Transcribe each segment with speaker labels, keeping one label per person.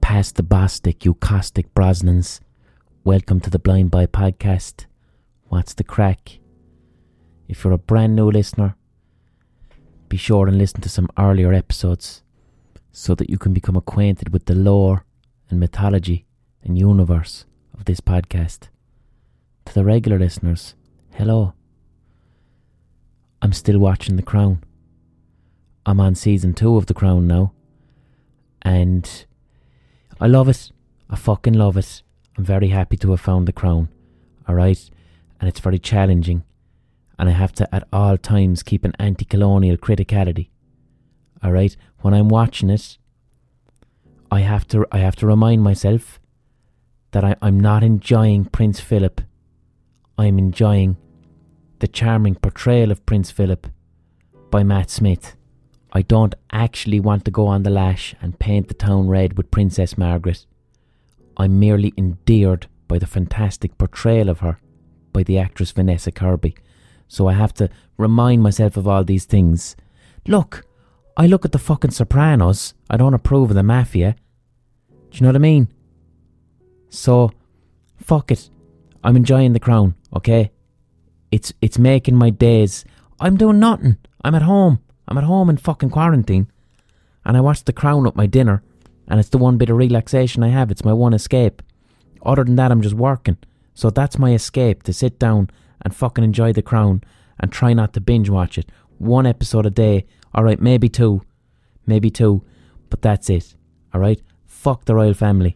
Speaker 1: Pass the Bostic, you caustic Brosnans. Welcome to the Blind Boy Podcast. What's the crack? If you're a brand new listener, be sure and listen to some earlier episodes so that you can become acquainted with the lore and mythology and universe of this podcast. To the regular listeners, hello. I'm still watching The Crown. I'm on season 2 of The Crown now, and I love it. I fucking love it. I'm very happy to have found The Crown, alright? And it's very challenging, and I have to at all times keep an anti-colonial criticality, alright? When I'm watching it, I have to remind myself that I'm not enjoying Prince Philip. I'm enjoying the charming portrayal of Prince Philip by Matt Smith. I don't actually want to go on the lash and paint the town red with Princess Margaret. I'm merely endeared by the fantastic portrayal of her by the actress Vanessa Kirby. So I have to remind myself of all these things. Look, I look at the fucking Sopranos. I don't approve of the mafia. Do you know what I mean? So, fuck it. I'm enjoying The Crown, okay? It's making my days. I'm doing nothing. I'm at home. I'm at home in fucking quarantine, and I watch The Crown at my dinner, and it's the one bit of relaxation I have. It's my one escape. Other than that, I'm just working. So that's my escape, to sit down and fucking enjoy The Crown and try not to binge watch it. 1 episode a day. Alright, maybe two, but that's it. Alright? Fuck the royal family.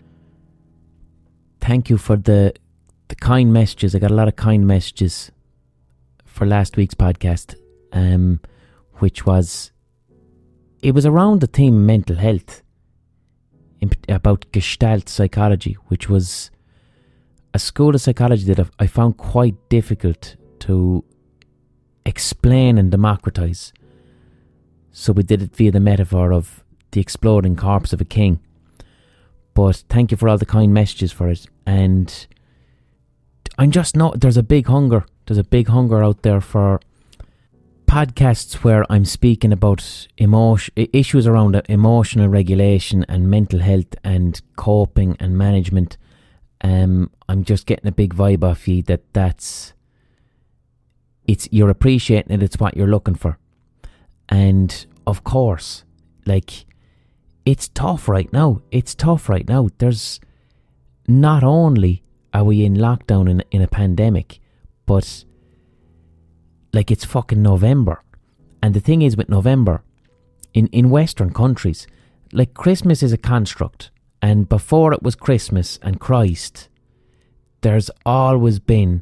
Speaker 1: Thank you for the kind messages. I got a lot of kind messages for last week's podcast. Which was, it was around the theme of mental health, about Gestalt psychology, which was a school of psychology that I found quite difficult to explain and democratise. So we did it via the metaphor of the exploding corpse of a king. But thank you for all the kind messages for it. And I'm just not, there's a big hunger out there for podcasts where I'm speaking about issues around emotional regulation and mental health and coping and management. I'm just getting a big vibe off you you're appreciating it. It's what you're looking for, and of course, it's tough right now. There's not only are we in lockdown in a pandemic, but it's fucking November. And the thing is with November, in Western countries, Christmas is a construct. And before it was Christmas and Christ, there's always been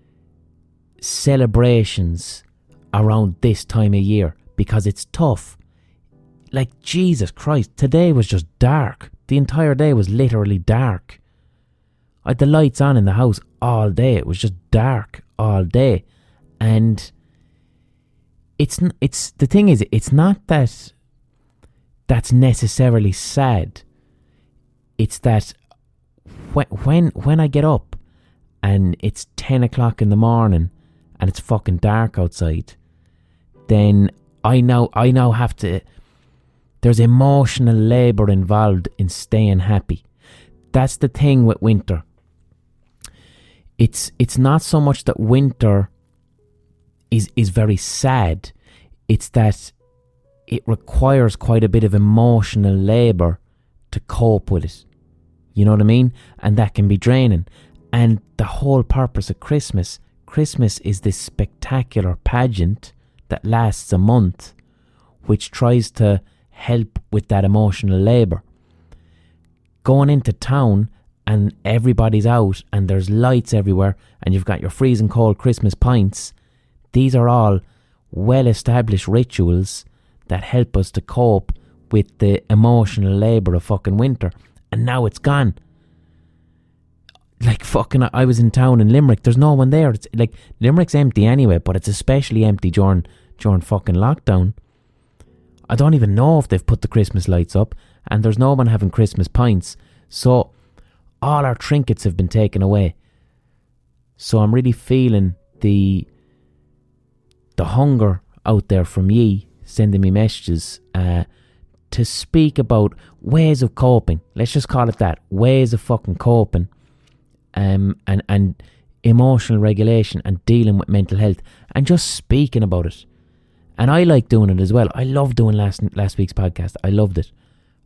Speaker 1: celebrations around this time of year because it's tough. Jesus Christ, today was just dark. The entire day was literally dark. I had the lights on in the house all day. It was just dark all day. And it's the thing is, it's not that that's necessarily sad. It's that when I get up and it's 10 o'clock in the morning and it's fucking dark outside, then I now have to, there's emotional labour involved in staying happy. That's the thing with winter. It's not so much that winter is very sad. It's that it requires quite a bit of emotional labour to cope with it. You know what I mean? And that can be draining. And the whole purpose of Christmas is this spectacular pageant that lasts a month, which tries to help with that emotional labour. Going into town and everybody's out and there's lights everywhere and you've got your freezing cold Christmas pints. These are all well-established rituals that help us to cope with the emotional labour of fucking winter. And now it's gone. I was in town in Limerick. There's no one there. It's Limerick's empty anyway, but it's especially empty during fucking lockdown. I don't even know if they've put the Christmas lights up, and there's no one having Christmas pints. So all our trinkets have been taken away. So I'm really feeling the hunger out there from ye sending me messages to speak about ways of coping. Let's just call it that. Ways of fucking coping. And emotional regulation and dealing with mental health and just speaking about it. And I like doing it as well. I love doing last week's podcast. I loved it.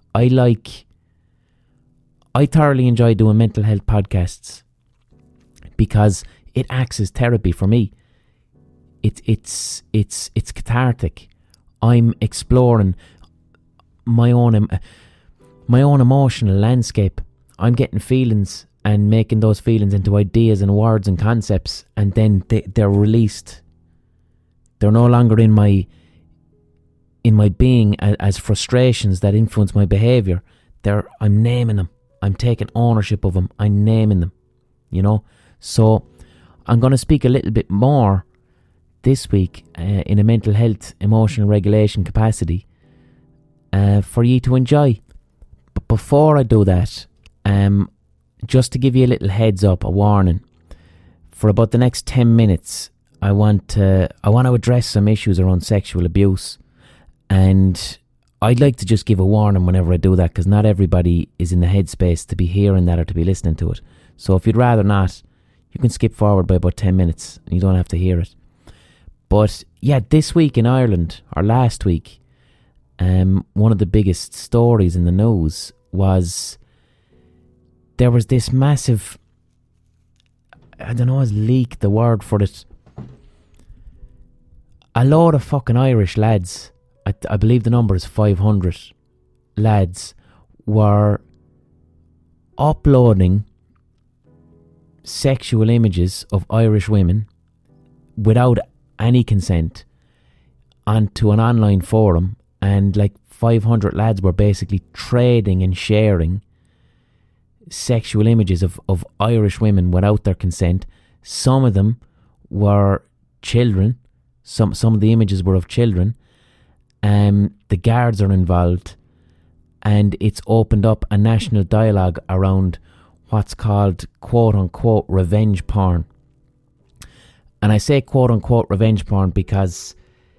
Speaker 1: I thoroughly enjoy doing mental health podcasts because it acts as therapy for me. It's cathartic. I'm exploring my own emotional landscape. I'm getting feelings and making those feelings into ideas and words and concepts, and then they're released. They're no longer in my being as frustrations that influence my behaviour. I'm naming them. I'm taking ownership of them. I'm naming them. You know? So I'm going to speak a little bit more this week in a mental health, emotional regulation capacity for you to enjoy. But before I do that, just to give you a little heads up, a warning, for about the next 10 minutes, I want to address some issues around sexual abuse, and I'd like to just give a warning whenever I do that, because not everybody is in the headspace to be hearing that or to be listening to it. So if you'd rather not, you can skip forward by about 10 minutes and you don't have to hear it. But yeah, this week in Ireland, or last week, one of the biggest stories in the news was there was this massive, I don't know, is leak the word for it? A load of fucking Irish lads, I believe the number is 500 lads, were uploading sexual images of Irish women without any consent onto an online forum, and like 500 lads were basically trading and sharing sexual images of Irish women without their consent. Some of them were children. Some of the images were of children. The guards are involved, and it's opened up a national dialogue around what's called quote-unquote revenge porn. And I say quote-unquote revenge porn because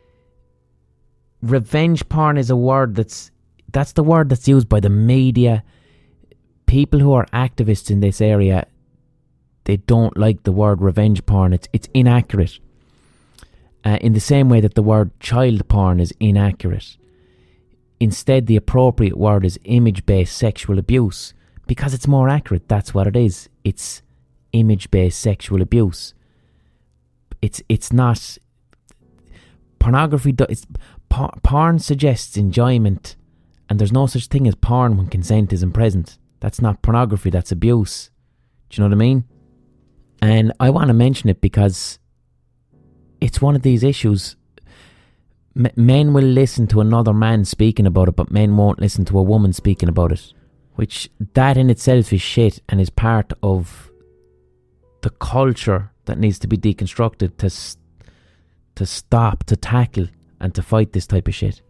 Speaker 1: revenge porn is a word that's the word that's used by the media. People who are activists in this area, they don't like the word revenge porn. It's inaccurate. In the same way that the word child porn is inaccurate. Instead, the appropriate word is image-based sexual abuse, because it's more accurate. That's what it is. It's image-based sexual abuse. It's not pornography. Porn suggests enjoyment, and there's no such thing as porn when consent isn't present. That's not pornography. That's abuse. Do you know what I mean? And I want to mention it because it's one of these issues. Men will listen to another man speaking about it, but men won't listen to a woman speaking about it. Which, that in itself is shit and is part of the culture that needs to be deconstructed to stop, to tackle, and to fight this type of shit.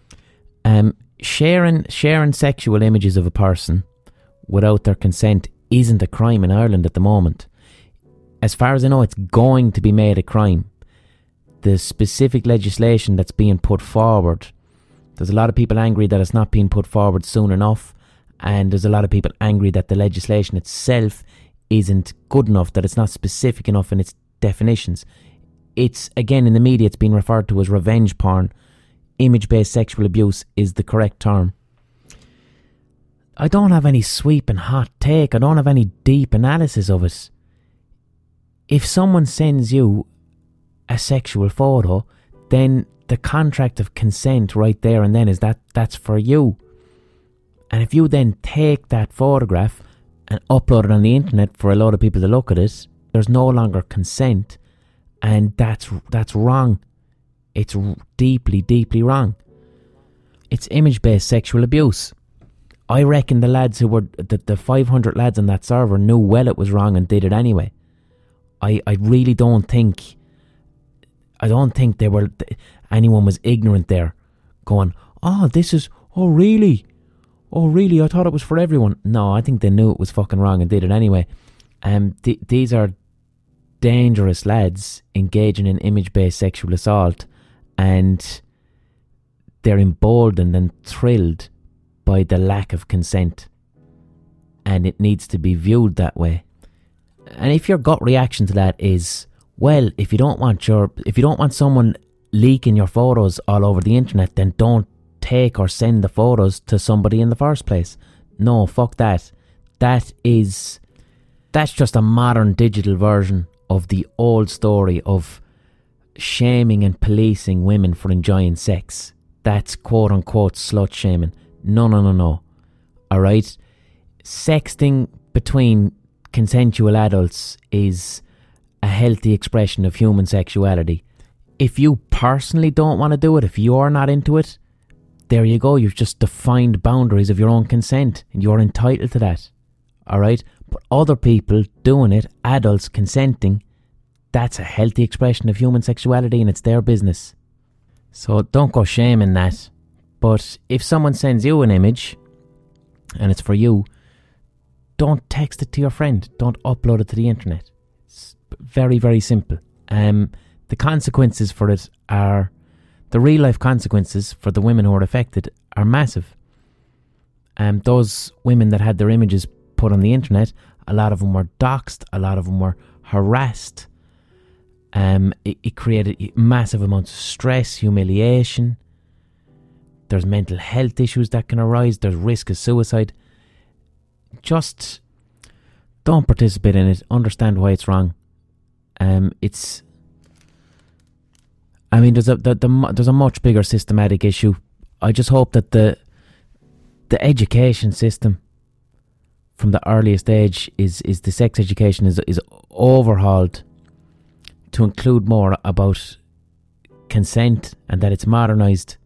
Speaker 1: Sharing sexual images of a person without their consent isn't a crime in Ireland at the moment. As far as I know, it's going to be made a crime. The specific legislation that's being put forward, there's a lot of people angry that it's not being put forward soon enough, and there's a lot of people angry that the legislation itself isn't good enough, that it's not specific enough in its definitions. It's, again, in the media, it's been referred to as revenge porn. Image-based sexual abuse is the correct term. I don't have any sweeping hot take. I don't have any deep analysis of it. If someone sends you a sexual photo, then the contract of consent right there and then is that's for you. And if you then take that photograph and upload it on the internet for a lot of people to look at it, there's no longer consent, and that's wrong. It's deeply, deeply wrong. It's image-based sexual abuse. I reckon the lads who were the 500 lads on that server knew well it was wrong and did it anyway. I really don't think. I don't think anyone was ignorant there, going, oh really, I thought it was for everyone. No, I think they knew it was fucking wrong and did it anyway. These are dangerous lads engaging in image-based sexual assault, and they're emboldened and thrilled by the lack of consent. And it needs to be viewed that way. And if your gut reaction to that is, well, if you don't want someone leaking your photos all over the internet, then don't take or send the photos to somebody in the first place. No, fuck that. That's just a modern digital version of the old story of shaming and policing women for enjoying sex. That's quote unquote slut shaming. No. Alright? Sexting between consensual adults is a healthy expression of human sexuality. If you personally don't want to do it, if you're not into it, there you go. You've just defined boundaries of your own consent and you're entitled to that. Alright? But other people doing it, adults consenting, that's a healthy expression of human sexuality and it's their business. So don't go shaming that. But if someone sends you an image and it's for you, don't text it to your friend. Don't upload it to the internet. It's very, very simple. The consequences for it are, the real life consequences for the women who are affected are massive. Those women that had their images put on the internet, a lot of them were doxxed, a lot of them were harassed. It created massive amounts of stress, humiliation. There's mental health issues that can arise. There's risk of suicide. Just don't participate in it. Understand why it's wrong. There's a much bigger systematic issue. I just hope that the education system from the earliest age is the sex education is overhauled to include more about consent, and that it's modernised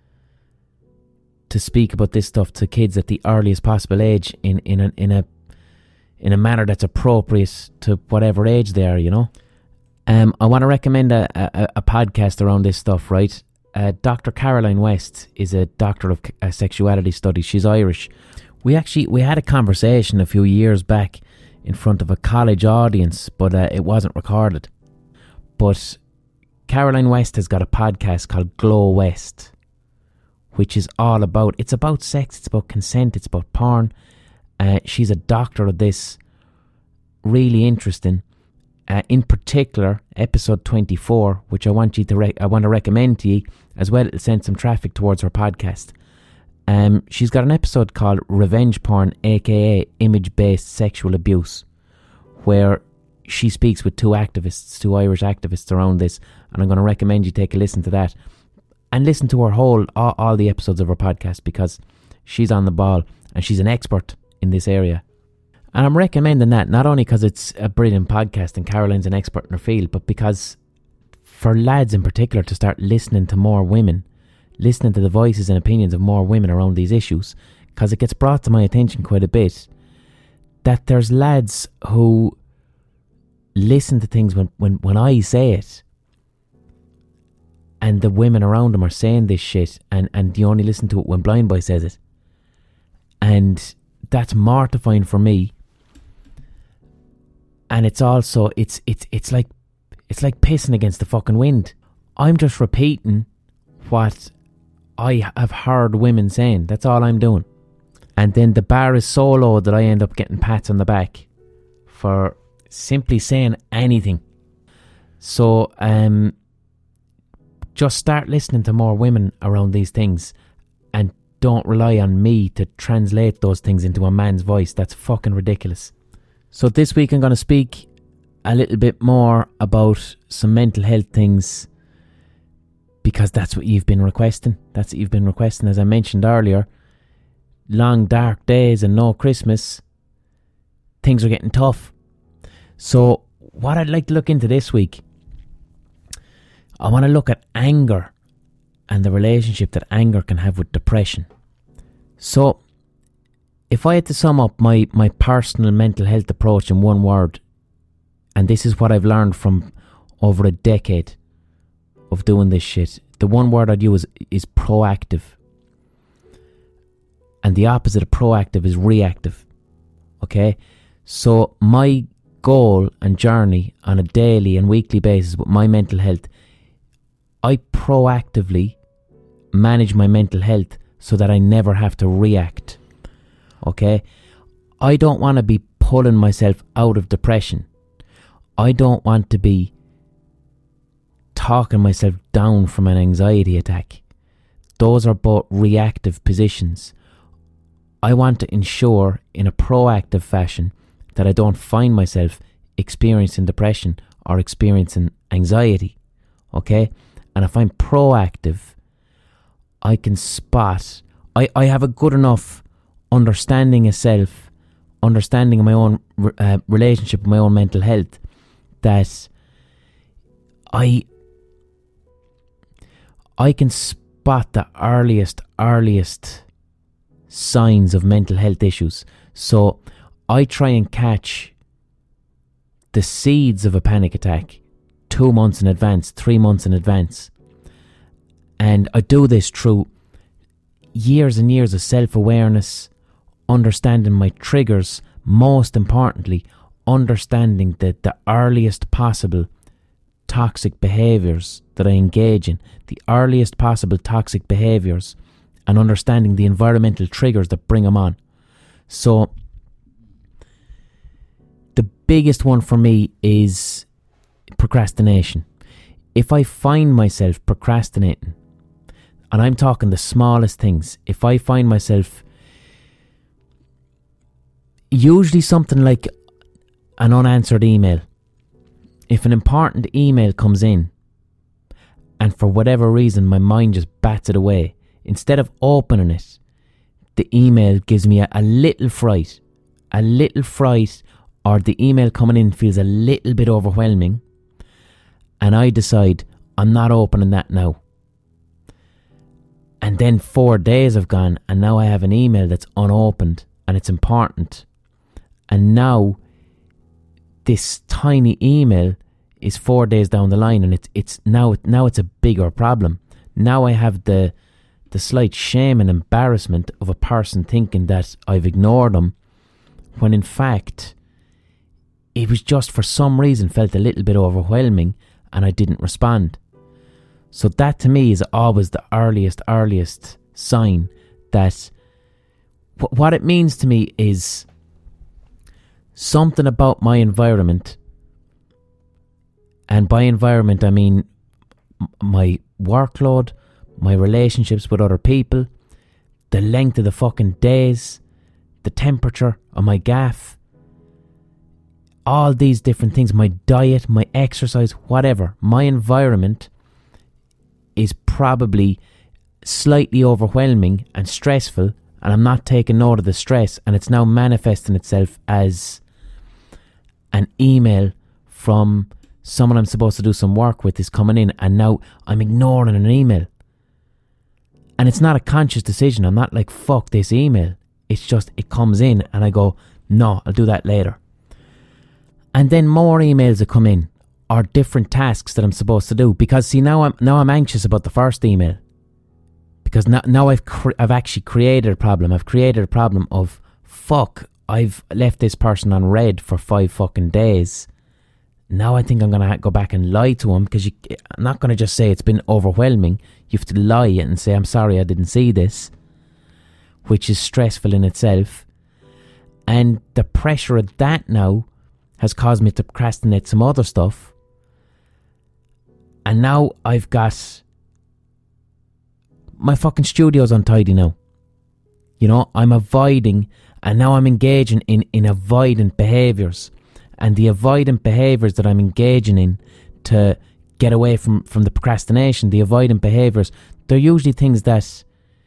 Speaker 1: to speak about this stuff to kids at the earliest possible age in a manner that's appropriate to whatever age they are, you know. I want to recommend a podcast around this stuff, right? Dr. Caroline West is a doctor of sexuality studies. She's Irish. We had a conversation a few years back in front of a college audience, but it wasn't recorded. But Caroline West has got a podcast called Glow West, which is all about, it's about sex, it's about consent, it's about porn. She's a doctor of this. Really interesting. In particular, episode 24, which I want to recommend to you, as well, it'll send some traffic towards her podcast. She's got an episode called Revenge Porn, aka Image-Based Sexual Abuse, where she speaks with two Irish activists around this, and I'm going to recommend you take a listen to that. And listen to her all the episodes of her podcast, because she's on the ball and she's an expert in this area. And I'm recommending that not only because it's a brilliant podcast and Caroline's an expert in her field, but because for lads in particular to start listening to more women, listening to the voices and opinions of more women around these issues, because it gets brought to my attention quite a bit that there's lads who listen to things when I say it, and the women around them are saying this shit, and you only listen to it when Blind Boy says it. And that's mortifying for me. And it's also it's like pissing against the fucking wind. I'm just repeating what I have heard women saying. That's all I'm doing. And then the bar is so low that I end up getting pats on the back for simply saying anything. So just start listening to more women around these things, and don't rely on me to translate those things into a man's voice. That's fucking ridiculous. So this week I'm going to speak a little bit more about some mental health things, because that's what you've been requesting. As I mentioned earlier. Long dark days and no Christmas. Things are getting tough. So what I'd like to look into this week, I want to look at anger and the relationship that anger can have with depression. So if I had to sum up my personal mental health approach in one word, and this is what I've learned from over a decade of doing this shit, the one word I'd use is proactive. And the opposite of proactive is reactive. Okay? So my goal and journey on a daily and weekly basis with my mental health, I proactively manage my mental health so that I never have to react. Okay? I don't want to be pulling myself out of depression. I don't want to be talking myself down from an anxiety attack. Those are both reactive positions. I want to ensure in a proactive fashion that I don't find myself experiencing depression or experiencing anxiety. Okay? And if I'm proactive, I can spot. I have a good enough understanding of self, understanding of my own relationship with my own mental health, that I can spot the earliest signs of mental health issues. So I try and catch the seeds of a panic attack 2 months in advance, 3 months in advance. And I do this through years and years of self-awareness, understanding my triggers, most importantly, understanding that the earliest possible toxic behaviours that I engage in, the earliest possible toxic behaviours, and understanding the environmental triggers that bring them on. So the biggest one for me is procrastination. If I find myself procrastinating, and I'm talking the smallest things, if I find myself, usually something like an unanswered email, if an important email comes in and for whatever reason my mind just bats it away, instead of opening it, the email gives me a little fright, or the email coming in feels a little bit overwhelming, and I decide I'm not opening that now. And then 4 days have gone, and now I have an email that's unopened and it's important. And now this tiny email is 4 days down the line, and it's now it's a bigger problem. Now I have the slight shame and embarrassment of a person thinking that I've ignored them, when in fact it was just for some reason felt a little bit overwhelming and I didn't respond. So that to me is always the earliest sign that what it means to me is something about my environment, and by environment I mean my workload, my relationships with other people, the length of the fucking days, the temperature of my gaff, all these different things, my diet, my exercise, whatever. My environment is probably slightly overwhelming and stressful, and I'm not taking note of the stress, and it's now manifesting itself as an email from someone I'm supposed to do some work with is coming in, and now I'm ignoring an email. And it's not a conscious decision. I'm not like, fuck this email. It's just, it comes in and I go, no, I'll do that later. And then more emails that come in, or different tasks that I'm supposed to do. Because see, now I'm anxious about the first email. Because now I've actually created a problem. I've created a problem of, fuck, I've left this person on red for 5 fucking days. Now I think I'm going to go back and lie to him, because I'm not going to just say it's been overwhelming. You have to lie and say, I'm sorry, I didn't see this, which is stressful in itself. And the pressure of that now has caused me to procrastinate some other stuff. And now I've got my fucking studio's untidy now. You know, I'm avoiding, and now I'm engaging in avoidant behaviours. And the avoidant behaviours that I'm engaging in to get away from the procrastination, the avoidant behaviours, they're usually things that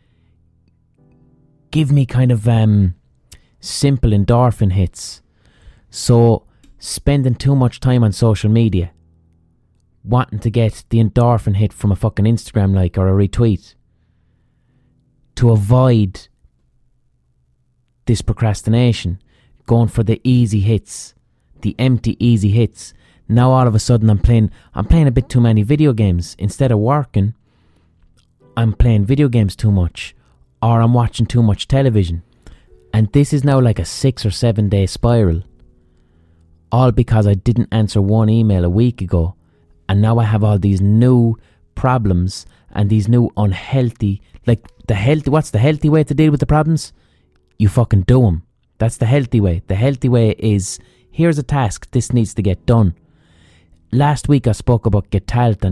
Speaker 1: give me kind of simple endorphin hits. So spending too much time on social media, wanting to get the endorphin hit from a fucking Instagram like or a retweet, to avoid this procrastination, going for the easy hits, the empty easy hits. Now all of a sudden I'm playing a bit too many video games. Instead of working, I'm playing video games too much, or I'm watching too much television. And this is now like a 6 or 7 day spiral, all because I didn't answer one email a week ago, and now I have all these new problems and these new unhealthy, like what's the healthy way to deal with the problems? You fucking do them. That's the healthy way. The healthy way is, here's a task, this needs to get done. Last week I spoke about Gestalt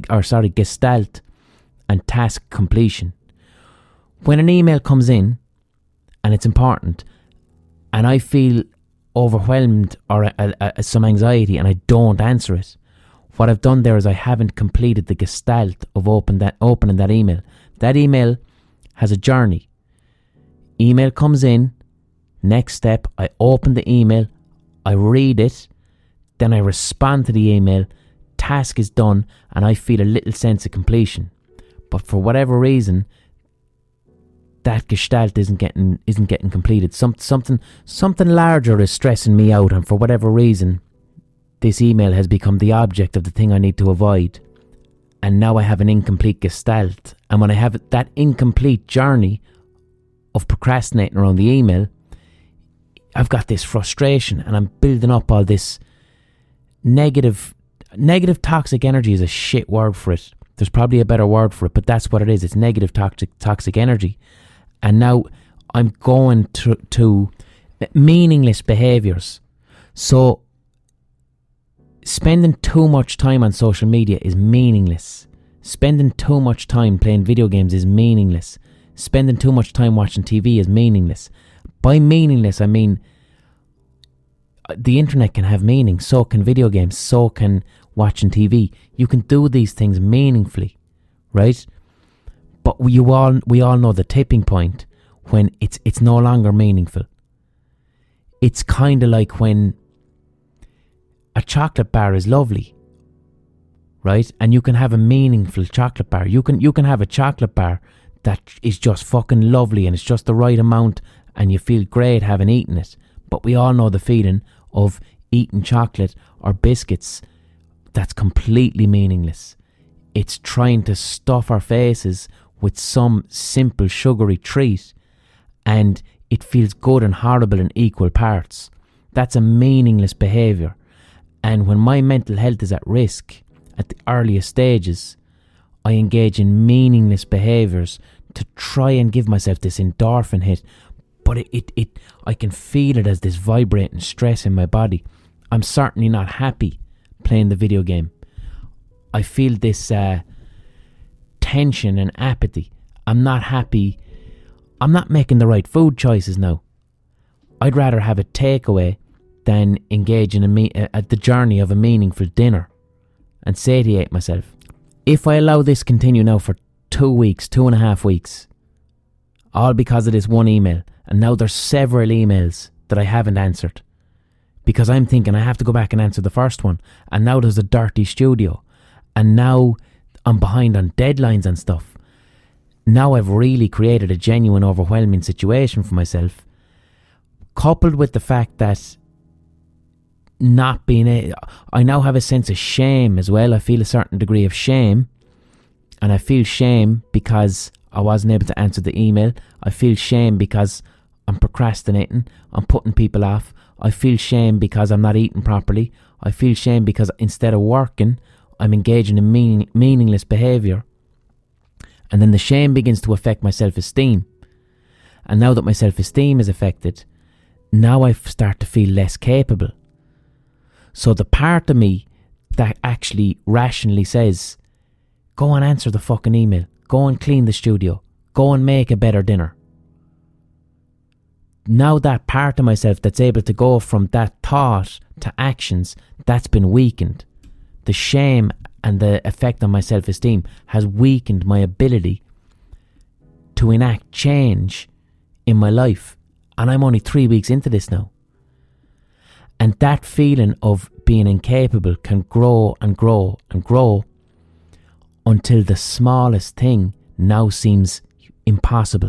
Speaker 1: and task completion. When an email comes in and it's important and I feel overwhelmed or some anxiety and I don't answer it, what I've done there is I haven't completed the gestalt of opening that email. That email has a journey. Email comes in, next step, I open the email, I read it, then I respond to the email, task is done, and I feel a little sense of completion. But for whatever reason, that gestalt isn't getting completed. Something larger is stressing me out, and for whatever reason, this email has become the object of the thing I need to avoid. And now I have an incomplete gestalt. And when I have that incomplete journey of procrastinating around the email, I've got this frustration and I'm building up all this negative toxic energy is a shit word for it. There's probably a better word for it, but that's what it is. It's negative toxic energy. And now I'm going to meaningless behaviours. So spending too much time on social media is meaningless. Spending too much time playing video games is meaningless. Spending too much time watching TV is meaningless. By meaningless, I mean the internet can have meaning, so can video games, so can watching TV. You can do these things meaningfully, right? But we all know the tipping point when it's no longer meaningful. It's kind of like when a chocolate bar is lovely, right? And you can have a meaningful chocolate bar. You can have a chocolate bar that is just fucking lovely and it's just the right amount and you feel great having eaten it. But we all know the feeling of eating chocolate or biscuits that's completely meaningless. It's trying to stuff our faces with some simple sugary treat and it feels good and horrible in equal parts. That's a meaningless behaviour. And when my mental health is at risk at the earliest stages, I engage in meaningless behaviours to try and give myself this endorphin hit. But I can feel it as this vibrating stress in my body. I'm certainly not happy playing the video game. I feel this tension and apathy. I'm not happy. I'm not making the right food choices now. I'd rather have a takeaway than engage in the journey of a meaningful dinner and satiate myself. If I allow this continue now for 2 weeks, 2.5 weeks, all because of this one email, and now there's several emails that I haven't answered because I'm thinking I have to go back and answer the first one, and now there's a dirty studio, and now I'm behind on deadlines and stuff. Now I've really created a genuine overwhelming situation for myself, coupled with the fact that I now have a sense of shame as well. I feel a certain degree of shame, and I feel shame because I wasn't able to answer the email. I feel shame because I'm procrastinating. I'm putting people off. I feel shame because I'm not eating properly. I feel shame because instead of working, I'm engaging in meaningless behaviour. And then the shame begins to affect my self-esteem. And now that my self-esteem is affected, now I start to feel less capable. So the part of me that actually rationally says, go and answer the fucking email. Go and clean the studio. Go and make a better dinner. Now that part of myself that's able to go from that thought to actions, that's been weakened. The shame and the effect on my self-esteem has weakened my ability to enact change in my life. And I'm only 3 weeks into this now. And that feeling of being incapable can grow and grow and grow until the smallest thing now seems impossible.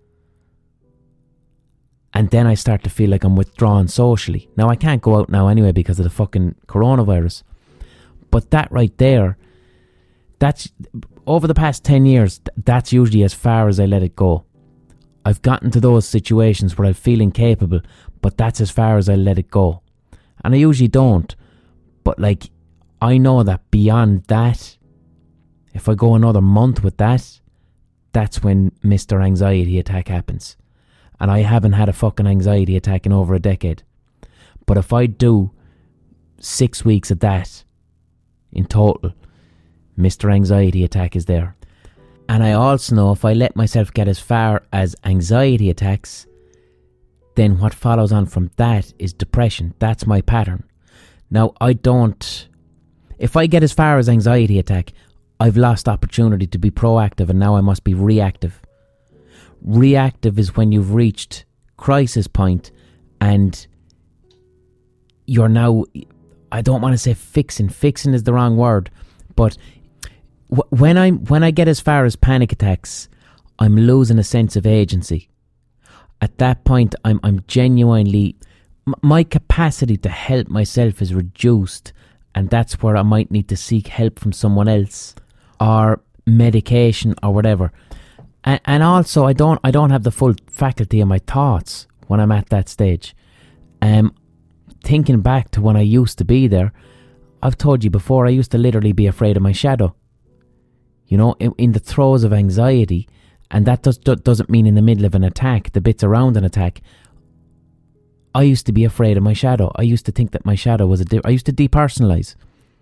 Speaker 1: And then I start to feel like I'm withdrawn socially. Now I can't go out now anyway because of the fucking coronavirus. But that right there, that's over the past 10 years, that's usually as far as I let it go. I've gotten to those situations where I feel incapable, but that's as far as I let it go. And I usually don't. But like, I know that beyond that, If I go another month with that, that's when Mr. Anxiety Attack happens. And I haven't had a fucking anxiety attack in over a decade. But if I do 6 weeks of that in total, Mr. Anxiety Attack is there. And I also know if I let myself get as far as anxiety attacks, then what follows on from that is depression. That's my pattern. Now, if I get as far as anxiety attack, I've lost opportunity to be proactive, and now I must be reactive. Reactive is when you've reached crisis point and you're now, I don't want to say fixing is the wrong word, but when I get as far as panic attacks, I'm losing a sense of agency. At that point, I'm genuinely, my capacity to help myself is reduced, and that's where I might need to seek help from someone else or medication or whatever. And also, I don't have the full faculty of my thoughts when I'm at that stage. Thinking back to when I used to be there, I've told you before, I used to literally be afraid of my shadow. You know, in the throes of anxiety, and that doesn't mean in the middle of an attack, the bits around an attack. I used to be afraid of my shadow. I used to think that my shadow was I used to depersonalize.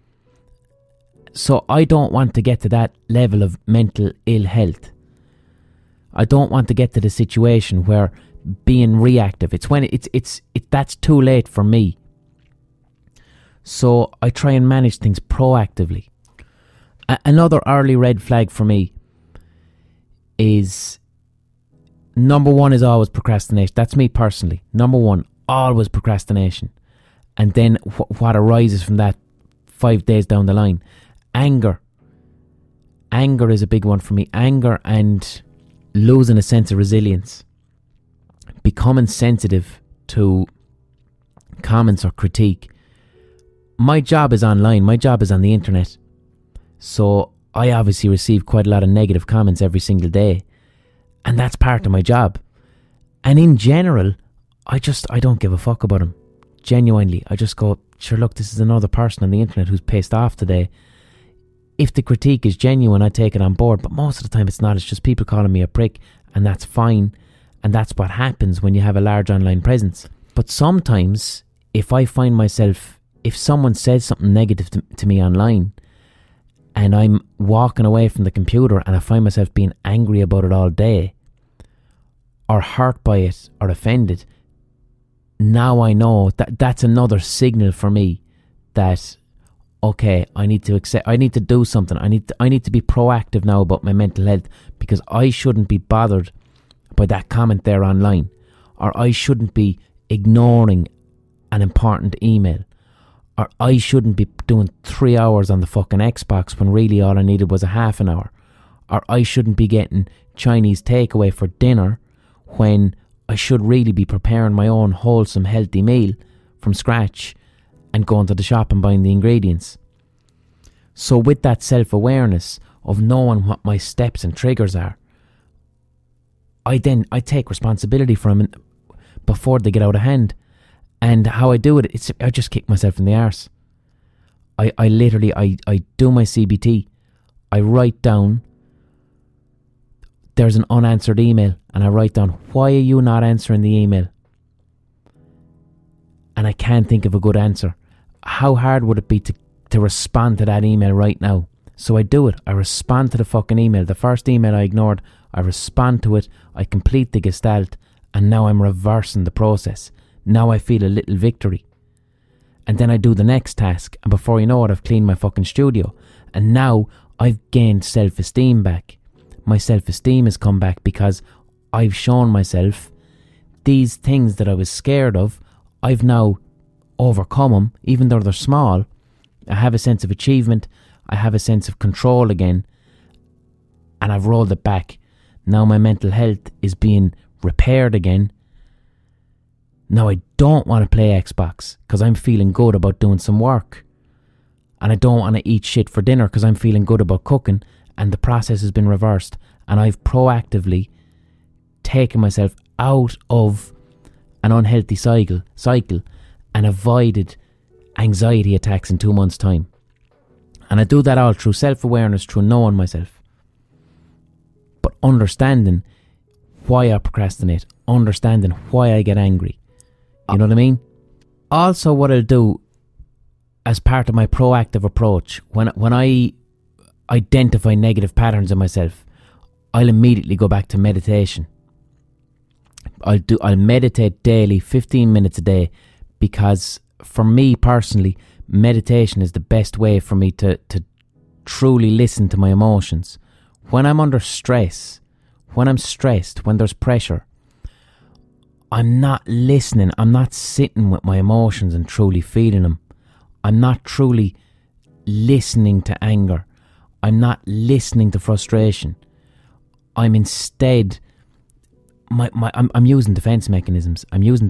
Speaker 1: So I don't want to get to that level of mental ill health. I don't want to get to the situation where being reactive, it's when that's too late for me. So I try and manage things proactively. Another early red flag for me is, number one is always procrastination. That's me personally. Number one, always procrastination. And then what arises from that 5 days down the line. Anger. Anger is a big one for me. Anger and losing a sense of resilience. Becoming sensitive to comments or critique. My job is online. My job is on the internet. So I obviously receive quite a lot of negative comments every single day. And that's part of my job. And in general, I don't give a fuck about them. Genuinely. I just go, sure, look, this is another person on the internet who's pissed off today. If the critique is genuine, I take it on board. But most of the time it's not. It's just people calling me a prick. And that's fine. And that's what happens when you have a large online presence. But sometimes, if I find myself, if someone says something negative to me online, and I'm walking away from the computer and I find myself being angry about it all day, or hurt by it, or offended, now I know that that's another signal for me that, okay, I need to accept, I need to do something. I need to be proactive now about my mental health, because I shouldn't be bothered by that comment there online, or I shouldn't be ignoring an important email, or I shouldn't be doing 3 hours on the fucking Xbox when really all I needed was a half an hour, or I shouldn't be getting Chinese takeaway for dinner when I should really be preparing my own wholesome healthy meal from scratch and going to the shop and buying the ingredients. So with that self-awareness of knowing what my steps and triggers are, I take responsibility for them before they get out of hand. And how I do it, I just kick myself in the arse. I literally do my CBT. I write down, there's an unanswered email, and I write down, why are you not answering the email? And I can't think of a good answer. How hard would it be to respond to that email right now? So I do it. I respond to the fucking email. The first email I ignored, I respond to it, I complete the gestalt, and now I'm reversing the process. Now I feel a little victory. And then I do the next task, and before you know it, I've cleaned my fucking studio. And now I've gained self-esteem back. My self-esteem has come back because I've shown myself these things that I was scared of. I've now overcome them, even though they're small. I have a sense of achievement. I have a sense of control again. And I've rolled it back. Now my mental health is being repaired again. Now I don't want to play Xbox because I'm feeling good about doing some work. And I don't want to eat shit for dinner because I'm feeling good about cooking. And the process has been reversed. And I've proactively taken myself out of an unhealthy cycle and avoided anxiety attacks in 2 months' time. And I do that all through self-awareness, through knowing myself. But understanding why I procrastinate, understanding why I get angry. You know what I mean? Also, what I'll do as part of my proactive approach, when I identify negative patterns in myself, I'll immediately go back to meditation. I'll meditate daily, 15 minutes a day, because for me personally, meditation is the best way for me to truly listen to my emotions. When I'm under stress, when I'm stressed, when there's pressure, I'm not listening. I'm not sitting with my emotions and truly feeling them. I'm not truly listening to anger. I'm not listening to frustration. I'm instead, I'm using defense mechanisms.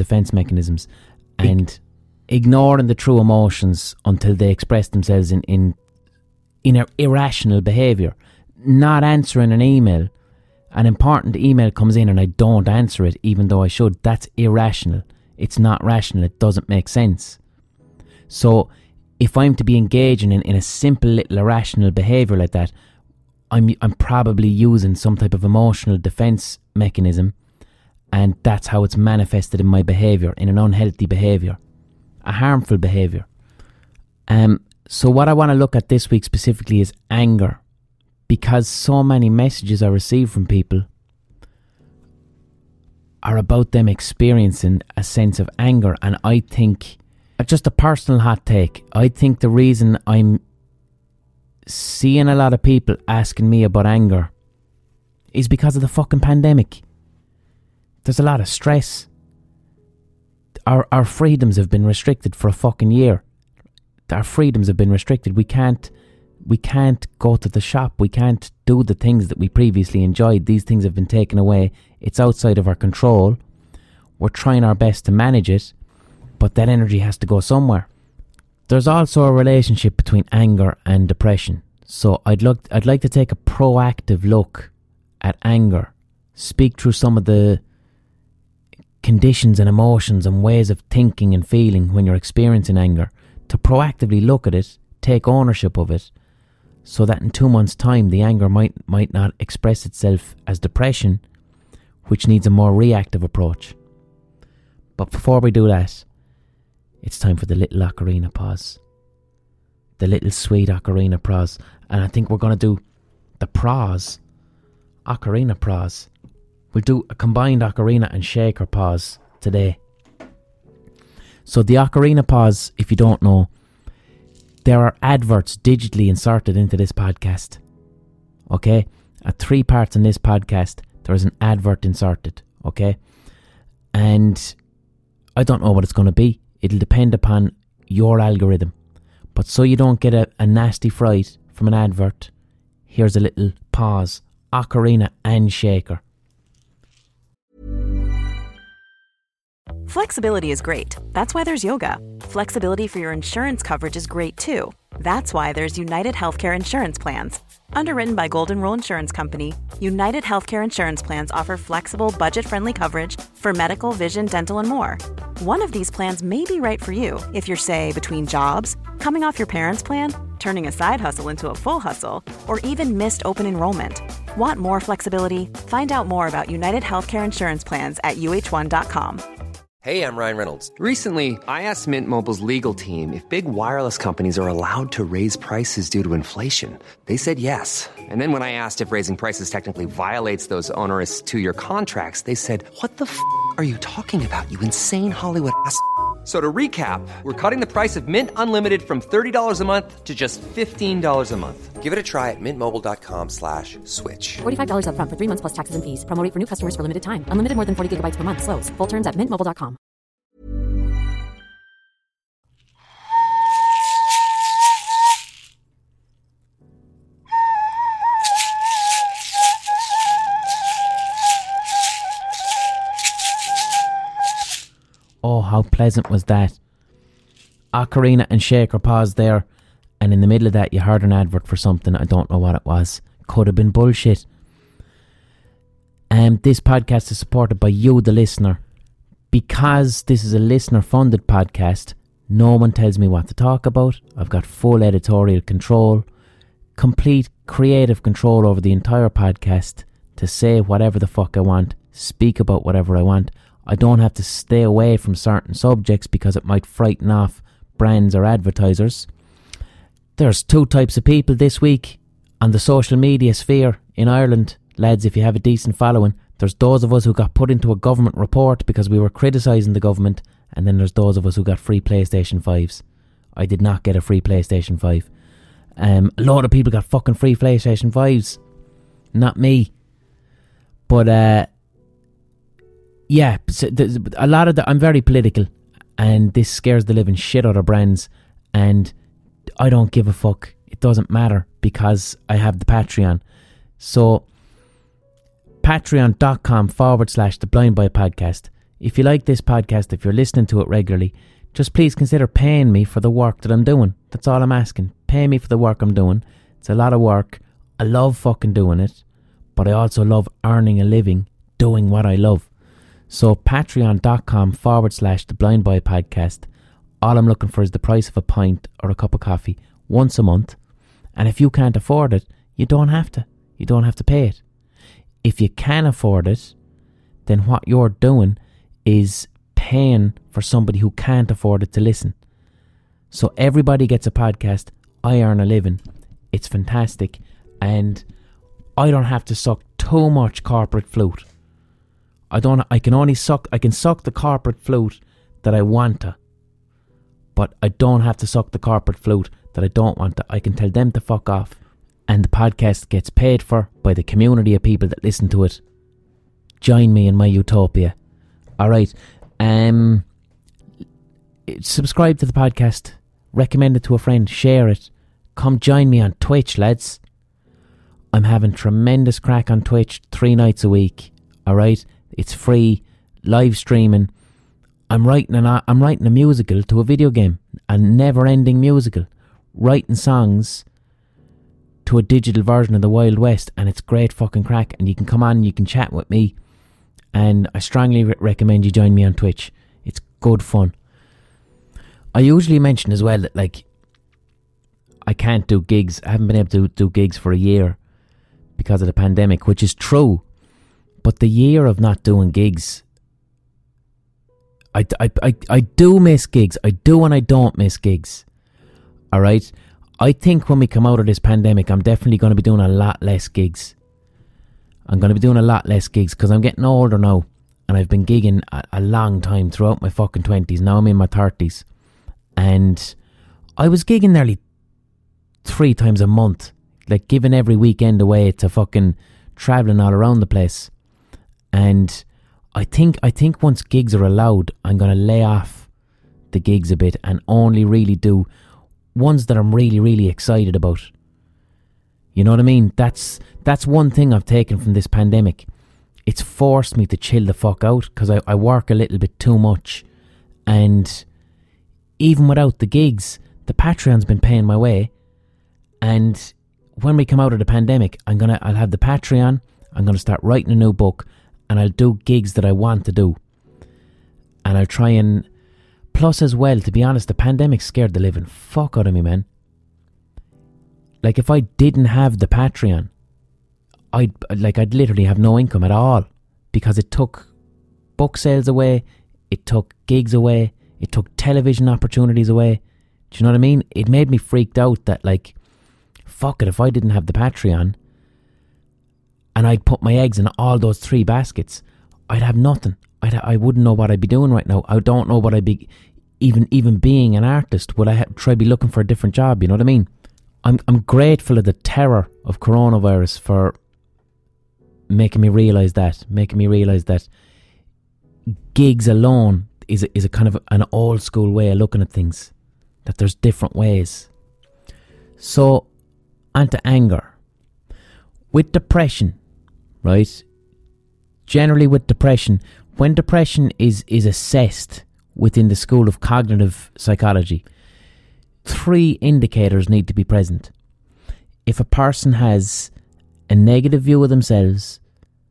Speaker 1: And ignoring the true emotions until they express themselves in irrational behaviour. Not answering an email. An important email comes in and I don't answer it even though I should. That's irrational. It's not rational. It doesn't make sense. So if I'm to be engaging in a simple little irrational behaviour like that, I'm probably using some type of emotional defence mechanism, and that's how it's manifested in my behaviour, in an unhealthy behaviour, a harmful behaviour. So what I want to look at this week specifically is anger. Because so many messages I receive from people are about them experiencing a sense of anger. And I think, just a personal hot take, I think the reason I'm seeing a lot of people asking me about anger is because of the fucking pandemic. There's a lot of stress. Our freedoms have been restricted for a fucking year. Our freedoms have been restricted. We can't go to the shop. We can't do the things that we previously enjoyed. These things have been taken away. It's outside of our control. We're trying our best to manage it, but that energy has to go somewhere. There's also a relationship between anger and depression. So I'd like to take a proactive look at anger, speak through some of the conditions and emotions and ways of thinking and feeling when you're experiencing anger, to proactively look at it, take ownership of it, so that in 2 months' time the anger might not express itself as depression, which needs a more reactive approach. But before we do that, it's time for the little ocarina pause. The little sweet ocarina pause. And I think we're going to do the pause, ocarina pause. We'll do a combined ocarina and shaker pause today. So the ocarina pause, if you don't know, there are adverts digitally inserted into this podcast. Okay? At 3 parts in this podcast, there is an advert inserted. Okay? And I don't know what it's going to be. It'll depend upon your algorithm. But so you don't get a nasty fright from an advert, here's a little pause. Ocarina and shaker.
Speaker 2: Flexibility is great. That's why there's yoga. Flexibility for your insurance coverage is great too. That's why there's United Healthcare Insurance Plans. Underwritten by Golden Rule Insurance Company, United Healthcare Insurance Plans offer flexible, budget-friendly coverage for medical, vision, dental, and more. One of these plans may be right for you if you're, say, between jobs, coming off your parents' plan, turning a side hustle into a full hustle, or even missed open enrollment. Want more flexibility? Find out more about United Healthcare Insurance Plans at uh1.com.
Speaker 3: Hey, I'm Ryan Reynolds. Recently, I asked Mint Mobile's legal team if big wireless companies are allowed to raise prices due to inflation. They said yes. And then when I asked if raising prices technically violates those onerous 2-year contracts, they said, "What the f*** are you talking about, you insane Hollywood ass?" So to recap, we're cutting the price of Mint Unlimited from $30 a month to just $15 a month. Give it a try at mintmobile.com/switch.
Speaker 4: $45 up front for 3 months plus taxes and fees. Promo rate for new customers for limited time. Unlimited more than 40 gigabytes per month. Slows full terms at mintmobile.com.
Speaker 1: Oh, how pleasant was that? Ocarina and shaker pause there, and in the middle of that you heard an advert for something. I don't know what it was. Could have been bullshit. This podcast is supported by you, the listener. Because this is a listener-funded podcast, no one tells me what to talk about. I've got full editorial control. complete creative control over the entire podcast to say whatever the fuck I want, speak about whatever I want. I don't have to stay away from certain subjects because it might frighten off brands or advertisers. There's two types of people this week on the social media sphere in Ireland, lads, if you have a decent following. There's those of us who got put into a government report because we were criticising the government, and then there's those of us who got free PlayStation 5s. I did not get a free PlayStation 5. A lot of people got fucking free PlayStation 5s. Not me. But, yeah, a lot of I'm very political, and this scares the living shit out of brands, and I don't give a fuck. It doesn't matter because I have the Patreon. So, patreon.com/The Blind Boy Podcast. If you like this podcast, if you're listening to it regularly, just please consider paying me for the work that I'm doing. That's all I'm asking. Pay me for the work I'm doing. It's a lot of work. I love fucking doing it, but I also love earning a living doing what I love. So patreon.com/The Blind Boy Podcast. All I'm looking for is the price of a pint or a cup of coffee once a month. And if you can't afford it, you don't have to. You don't have to pay it. If you can afford it, then what you're doing is paying for somebody who can't afford it to listen. So everybody gets a podcast. I earn a living. It's fantastic. And I don't have to suck too much corporate flute. I can suck the corporate flute that I want to. But I don't have to suck the corporate flute that I don't want to. I can tell them to fuck off. And the podcast gets paid for by the community of people that listen to it. Join me in my utopia. Alright. Subscribe to the podcast. Recommend it to a friend. Share it. Come join me on Twitch, lads. I'm having tremendous crack on Twitch 3 nights a week. Alright? It's free. Live streaming. I'm writing a musical to a video game. A never-ending musical. Writing songs to a digital version of the Wild West, and it's great fucking crack, and you can come on and you can chat with me, and I strongly recommend you join me on Twitch. It's good fun. I usually mention as well that, like, I can't do gigs. I haven't been able to do gigs for a year because of the pandemic, which is true, but the year of not doing gigs, I do miss gigs. I do and I don't miss gigs. Alright? I think when we come out of this pandemic, I'm definitely going to be doing a lot less gigs. I'm going to be doing a lot less gigs because I'm getting older now, and I've been gigging a long time throughout my fucking 20s. Now I'm in my 30s, and I was gigging nearly 3 times a month, like giving every weekend away to fucking travelling all around the place. And I think once gigs are allowed, I'm going to lay off the gigs a bit and only really do ones that I'm really, really excited about. You know what I mean? That's one thing I've taken from this pandemic. It's forced me to chill the fuck out because I work a little bit too much. And even without the gigs, the Patreon's been paying my way. And when we come out of the pandemic, I'll have the Patreon. I'm going to start writing a new book, and I'll do gigs that I want to do. And I'll try and... Plus as well, to be honest, the pandemic scared the living fuck out of me, man. Like, if I didn't have the Patreon, I'd literally have no income at all, because it took book sales away, it took gigs away, it took television opportunities away. Do you know what I mean? It made me freaked out that, like, fuck it, if I didn't have the Patreon and I'd put my eggs in all those 3 baskets, I'd have nothing. I wouldn't know what I'd be doing right now. I don't know what I'd be, even being an artist. Would I try to be looking for a different job? You know what I mean? I'm grateful of the terror of coronavirus for making me realise that gigs alone is a kind of an old school way of looking at things. That there's different ways. So, onto anger. With depression, right? Generally with depression, when depression is assessed within the school of cognitive psychology, 3 indicators need to be present. If a person has a negative view of themselves,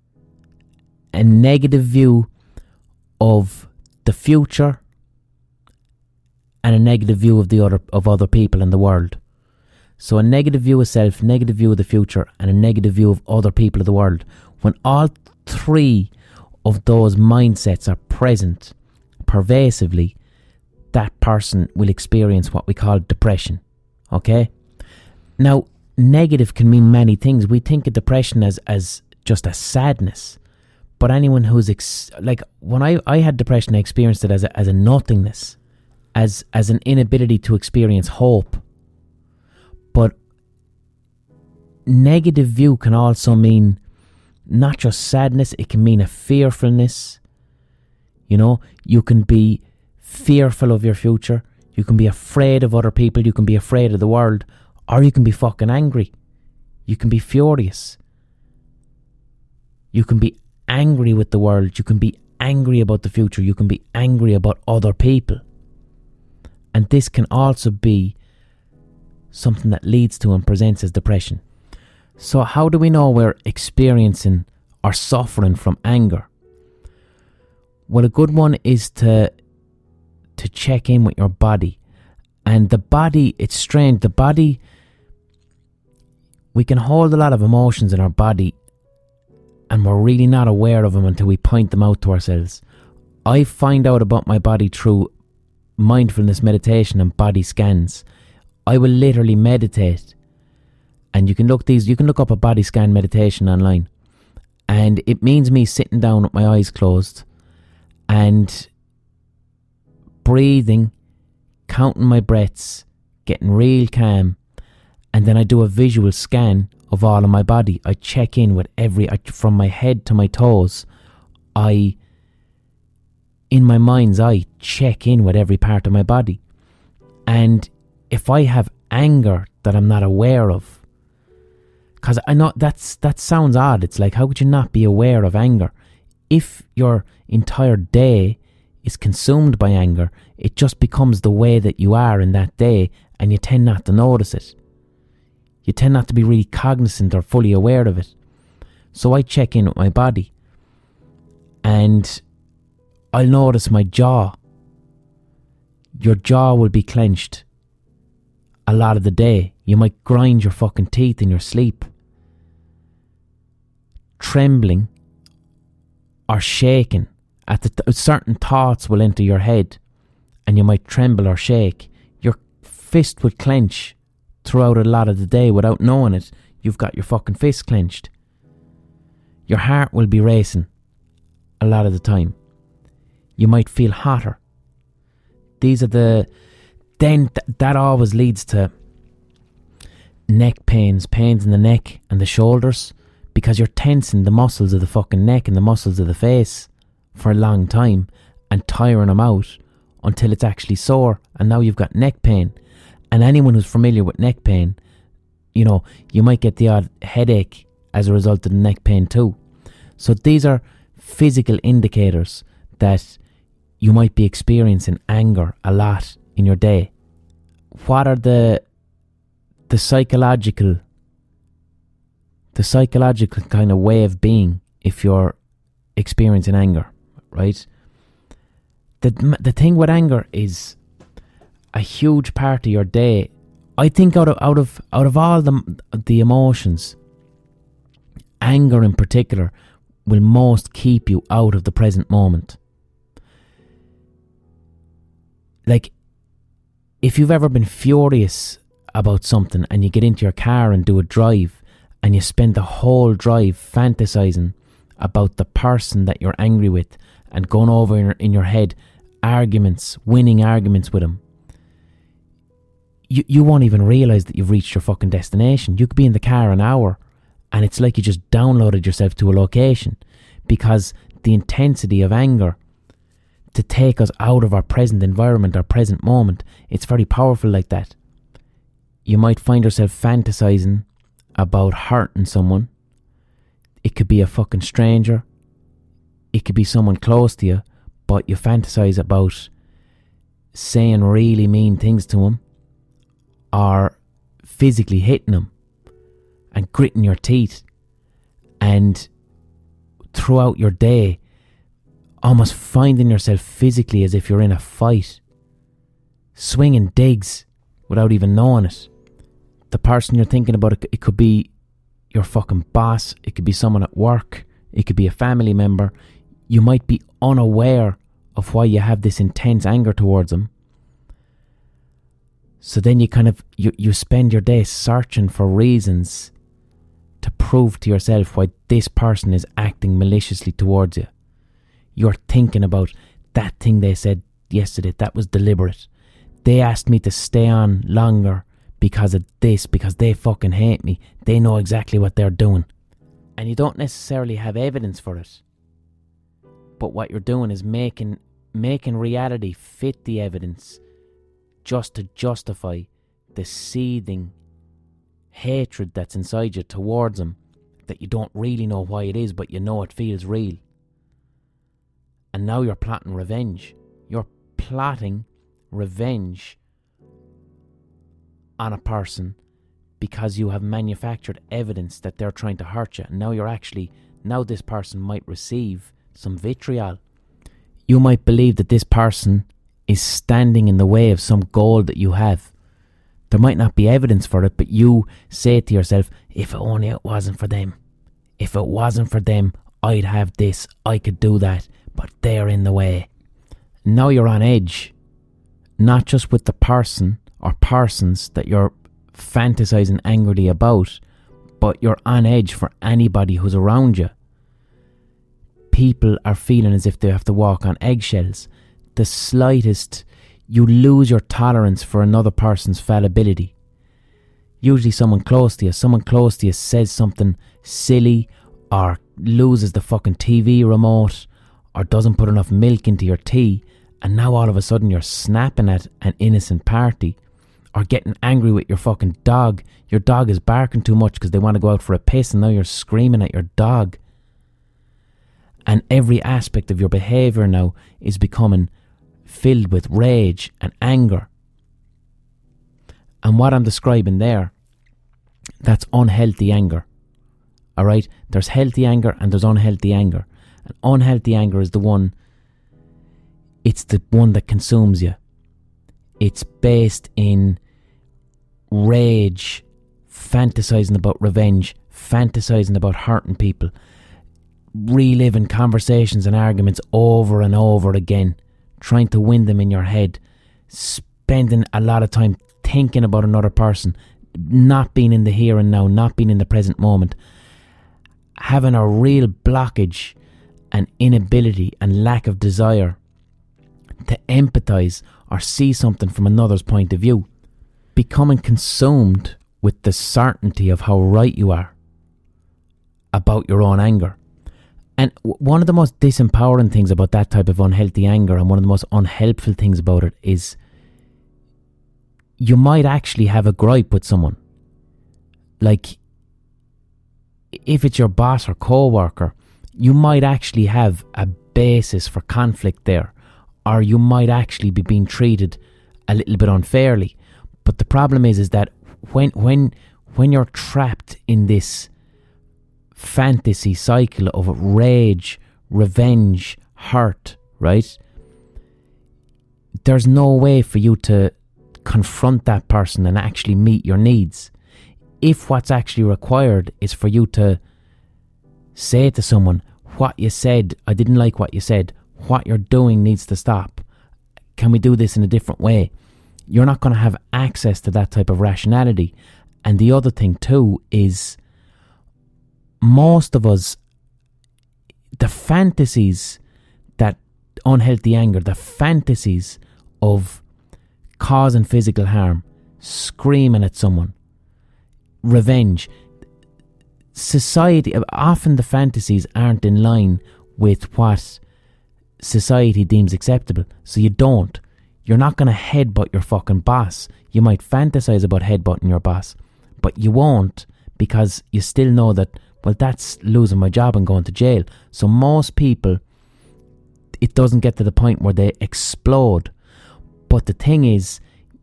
Speaker 1: a negative view of the future, and a negative view of other people in the world. So a negative view of self, negative view of the future, and a negative view of other people of the world. When all three of those mindsets are present pervasively, that person will experience what we call depression. Okay? Now, negative can mean many things. We think of depression as just a sadness. But anyone who's... when I had depression, I experienced it as a nothingness. As an inability to experience hope. But negative view can also mean not just sadness, it can mean a fearfulness. You know, you can be fearful of your future, you can be afraid of other people, you can be afraid of the world, or you can be fucking angry. You can be furious. You can be angry with the world, you can be angry about the future, you can be angry about other people. And this can also be something that leads to and presents as depression. So how do we know we're experiencing or suffering from anger? Well, a good one is to check in with your body. And the body, it's strange, the body, we can hold a lot of emotions in our body and we're really not aware of them until we point them out to ourselves. I find out about my body through mindfulness meditation and body scans. I will literally meditate, and you can look up a body scan meditation online, and it means me sitting down with my eyes closed and breathing, counting my breaths, getting real calm, and then I do a visual scan of all of my body. I check in with from my head to my toes. In my mind's eye, check in with every part of my body. And if I have anger that I'm not aware of, because I know that sounds odd. It's like, how could you not be aware of anger? If your entire day is consumed by anger, it just becomes the way that you are in that day, and you tend not to notice it. You tend not to be really cognizant or fully aware of it. So I check in with my body, and I'll notice my jaw. Your jaw will be clenched a lot of the day. You might grind your fucking teeth in your sleep. Trembling or shaking. Certain thoughts will enter your head and you might tremble or shake. Your fist will clench throughout a lot of the day without knowing it. You've got your fucking fist clenched. Your heart will be racing a lot of the time. You might feel hotter. These are that always leads to neck pains in the neck and the shoulders, because you're tensing the muscles of the fucking neck and the muscles of the face for a long time and tiring them out until it's actually sore, and now you've got neck pain. And anyone who's familiar with neck pain, you know, you might get the odd headache as a result of the neck pain too. So these are physical indicators that you might be experiencing anger a lot in your day. What are the psychological kind of way of being if you're experiencing anger, right? The thing with anger is a huge part of your day. I think out of all the emotions, anger in particular will most keep you out of the present moment. Like, if you've ever been furious about something and you get into your car and do a drive and you spend the whole drive fantasizing about the person that you're angry with and going over in your head winning arguments with them, you won't even realise that you've reached your fucking destination. You could be in the car an hour and it's like you just downloaded yourself to a location, because the intensity of anger to take us out of our present environment, our present moment, it's very powerful like that. You might find yourself fantasizing about hurting someone. It could be a fucking stranger. It could be someone close to you, but you fantasize about saying really mean things to him, or physically hitting him and gritting your teeth, and throughout your day almost finding yourself physically as if you're in a fight, swinging digs without even knowing it. the person you're thinking about, it could be your fucking boss, it could be someone at work, it could be a family member. You might be unaware of why you have this intense anger towards them. So then you spend your day searching for reasons to prove to yourself why this person is acting maliciously towards you. You're thinking about that thing they said yesterday, that was deliberate. They asked me to stay on longer because of this, because they fucking hate me. They know exactly what they're doing. And you don't necessarily have evidence for it. But what you're doing is making reality fit the evidence just to justify the seething hatred that's inside you towards them, that you don't really know why it is, but you know it feels real. And now you're plotting revenge. You're plotting revenge on a person because you have manufactured evidence that they're trying to hurt you. And now this person might receive some vitriol. You might believe that this person is standing in the way of some goal that you have. There might not be evidence for it, but you say to yourself, if only it wasn't for them. If it wasn't for them, I'd have this, I could do that, but they're in the way. Now you're on edge, not just with the person or persons that you're fantasizing angrily about, but you're on edge for anybody who's around you. People are feeling as if they have to walk on eggshells. The slightest, you lose your tolerance for another person's fallibility. Usually someone close to you says something silly, or loses the fucking TV remote, or doesn't put enough milk into your tea, and now all of a sudden you're snapping at an innocent party, or getting angry with your fucking dog. Your dog is barking too much because they want to go out for a piss, and now you're screaming at your dog. And every aspect of your behaviour now is becoming filled with rage and anger. And what I'm describing there, that's unhealthy anger. Alright? There's healthy anger and there's unhealthy anger. And unhealthy anger is the one that consumes you. It's based in rage, fantasizing about revenge, fantasizing about hurting people, reliving conversations and arguments over and over again, trying to win them in your head, spending a lot of time thinking about another person, not being in the here and now, not being in the present moment, having a real blockage and inability and lack of desire to empathise or see something from another's point of view, becoming consumed with the certainty of how right you are about your own anger. And one of the most disempowering things about that type of unhealthy anger, and one of the most unhelpful things about it, is you might actually have a gripe with someone. Like, if it's your boss or co-worker, you might actually have a basis for conflict there, or you might actually be being treated a little bit unfairly. But the problem is that when you're trapped in this fantasy cycle of rage, revenge, hurt, right? There's no way for you to confront that person and actually meet your needs. If what's actually required is for you to say to someone, what you said, I didn't like what you said, what you're doing needs to stop, can we do this in a different way? You're not going to have access to that type of rationality. And the other thing too is, most of us, the fantasies that unhealthy anger, the fantasies of causing physical harm, screaming at someone, revenge, society, often the fantasies aren't in line with what society deems acceptable. So you're not going to headbutt your fucking boss. You might fantasize about headbutting your boss, but you won't, because you still know that, well, that's losing my job and going to jail. So most people, it doesn't get to the point where they explode. But the thing is,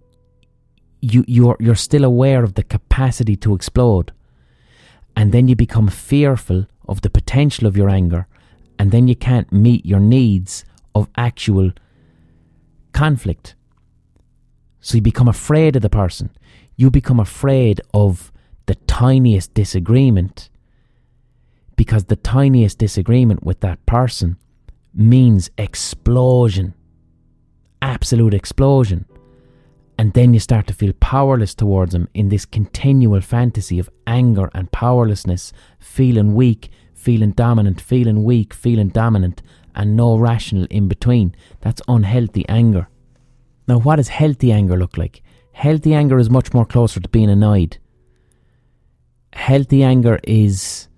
Speaker 1: you're still aware of the capacity to explode. And then you become fearful of the potential of your anger. And then you can't meet your needs of actual conflict. So you become afraid of the person. You become afraid of the tiniest disagreement, because the tiniest disagreement with that person means explosion, absolute explosion. And then you start to feel powerless towards them in this continual fantasy of anger and powerlessness, feeling weak, feeling dominant, feeling weak, feeling dominant, and no rational in between. That's unhealthy anger. Now, what does healthy anger look like? Healthy anger is much more closer to being annoyed. Healthy anger is,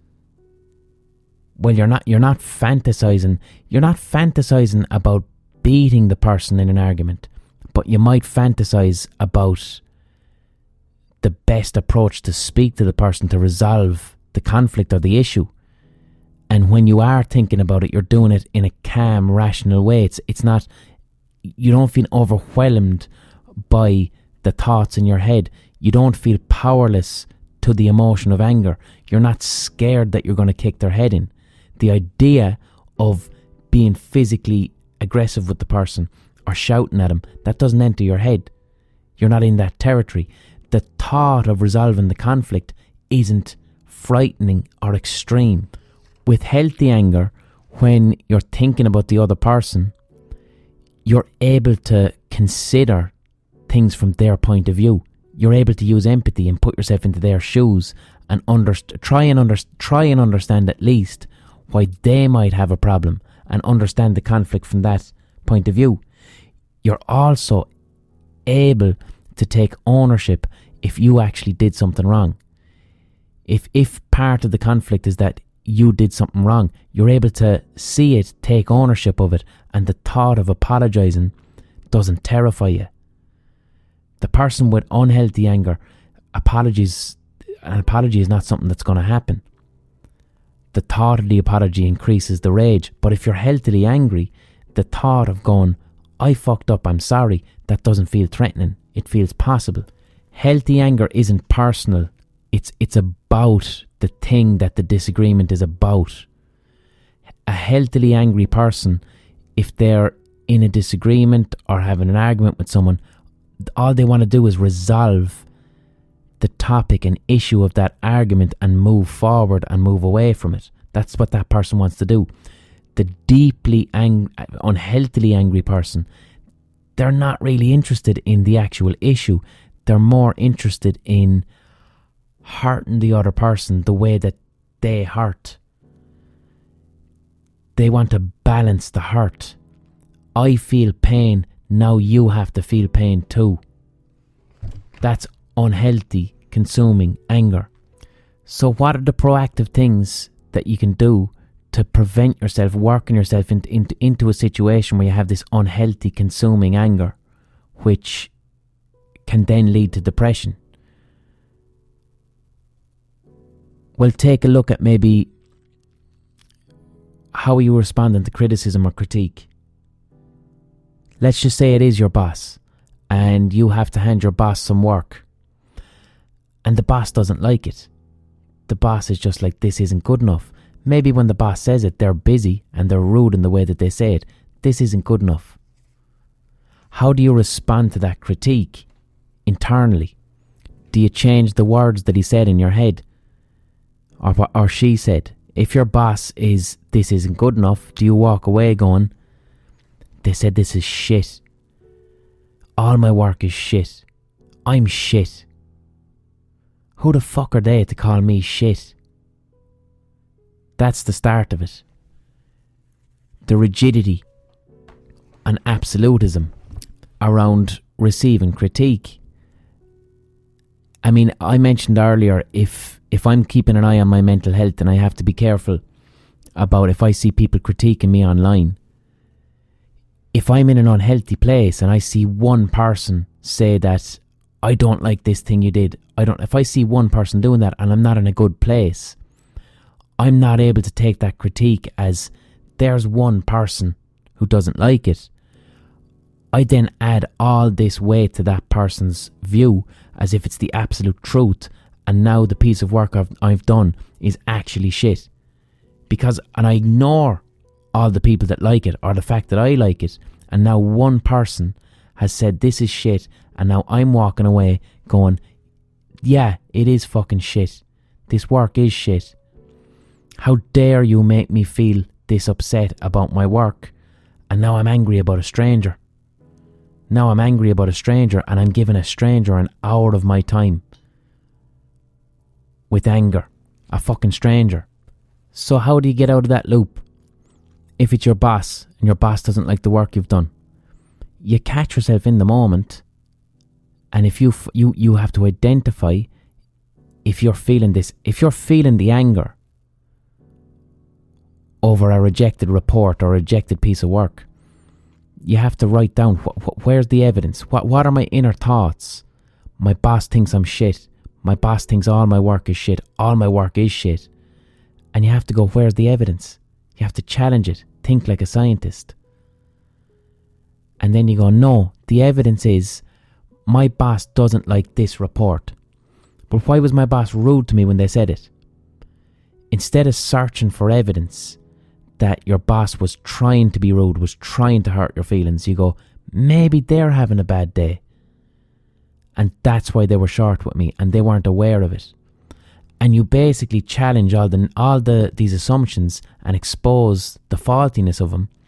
Speaker 1: well, you're not fantasizing. You're not fantasizing about beating the person in an argument, but you might fantasize about the best approach to speak to the person to resolve the conflict or the issue. And when you are thinking about it, you're doing it in a calm, rational way. It's not, you don't feel overwhelmed by the thoughts in your head. You don't feel powerless to the emotion of anger. You're not scared that you're going to kick their head in. The idea of being physically aggressive with the person or shouting at them, that doesn't enter your head. You're not in that territory. The thought of resolving the conflict isn't frightening or extreme. With healthy anger, when you're thinking about the other person, you're able to consider things from their point of view. You're able to use empathy and put yourself into their shoes and try and understand at least why they might have a problem and understand the conflict from that point of view. You're also able to take ownership if you actually did something wrong. If part of the conflict is that you did something wrong, you're able to see it, take ownership of it, and the thought of apologising doesn't terrify you. The person with unhealthy anger, an apology is not something that's going to happen. The thought of the apology increases the rage. But if you're healthily angry, the thought of going, I fucked up, I'm sorry, that doesn't feel threatening. It feels possible. Healthy anger isn't personal. It's about the thing that the disagreement is about. A healthily angry person, if they're in a disagreement or having an argument with someone, all they want to do is resolve the topic and issue of that argument and move forward and move away from it. That's what that person wants to do. The deeply unhealthily angry person, they're not really interested in the actual issue. They're more interested in hurting the other person the way that they hurt. They want to balance the hurt. I feel pain, now you have to feel pain too. That's unhealthy, consuming anger. So what are the proactive things that you can do to prevent yourself working yourself into a situation where you have this unhealthy, consuming anger, which can then lead to depression? Well, take a look at maybe how are you responding to criticism or critique. Let's just say it is your boss and you have to hand your boss some work and the boss doesn't like it. The boss is just like, this isn't good enough. Maybe when the boss says it, they're busy and they're rude in the way that they say it. This isn't good enough. How do you respond to that critique internally? Do you change the words that he said in your head? Or she said? If your boss is, this isn't good enough, do you walk away going, they said this is shit. All my work is shit. I'm shit. Who the fuck are they to call me shit? That's the start of it. The rigidity and absolutism around receiving critique. I mean, I mentioned earlier, if I'm keeping an eye on my mental health, and I have to be careful about if I see people critiquing me online. If I'm in an unhealthy place and I see one person say that I don't like this thing you did, if I see one person doing that and I'm not in a good place, I'm not able to take that critique as there's one person who doesn't like it. I then add all this weight to that person's view as if it's the absolute truth, and now the piece of work I've done is actually shit. And I ignore all the people that like it or the fact that I like it, and now one person has said this is shit, and now I'm walking away going, yeah, it is fucking shit. This work is shit. How dare you make me feel this upset about my work? And now I'm angry about a stranger. Now I'm angry about a stranger, and I'm giving a stranger an hour of my time with anger. A fucking stranger. So how do you get out of that loop? If it's your boss and your boss doesn't like the work you've done, you catch yourself in the moment, and if you have to identify if you're feeling this, if you're feeling the anger over a rejected report or a rejected piece of work, you have to write down where's the evidence. What are my inner thoughts? My boss thinks I'm shit. My boss thinks all my work is shit. All my work is shit. And you have to go, where's the evidence? You have to challenge it. Think like a scientist. And then you go, no, the evidence is my boss doesn't like this report. But why was my boss rude to me when they said it? Instead of searching for evidence that your boss was trying to be rude, was trying to hurt your feelings, you go, maybe they're having a bad day. And that's why they were short with me, and they weren't aware of it. And you basically challenge all these assumptions and expose the faultiness of them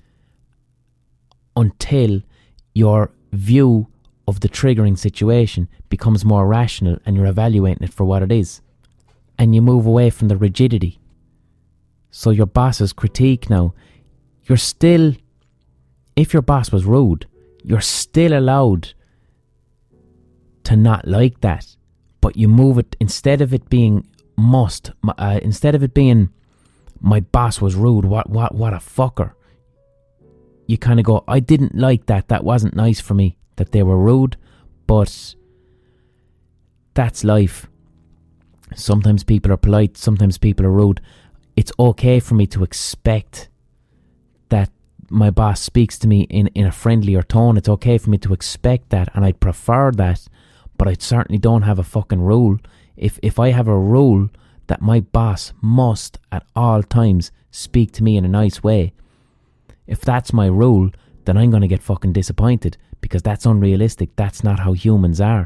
Speaker 1: until your view of the triggering situation becomes more rational and you're evaluating it for what it is. And you move away from the rigidity. So your boss's critique now, you're still, if your boss was rude, you're still allowed to not like that. But you move it, instead of it being instead of it being my boss was rude, what a fucker, you kind of go, I didn't like that wasn't nice for me that they were rude, but that's life. Sometimes people are polite, sometimes people are rude. It's okay for me to expect that my boss speaks to me in a friendlier tone. It's okay for me to expect that, and I'd prefer that, but I certainly don't have a fucking rule. If I have a rule that my boss must at all times speak to me in a nice way, if that's my rule, then I'm going to get fucking disappointed, because that's unrealistic. That's not how humans are.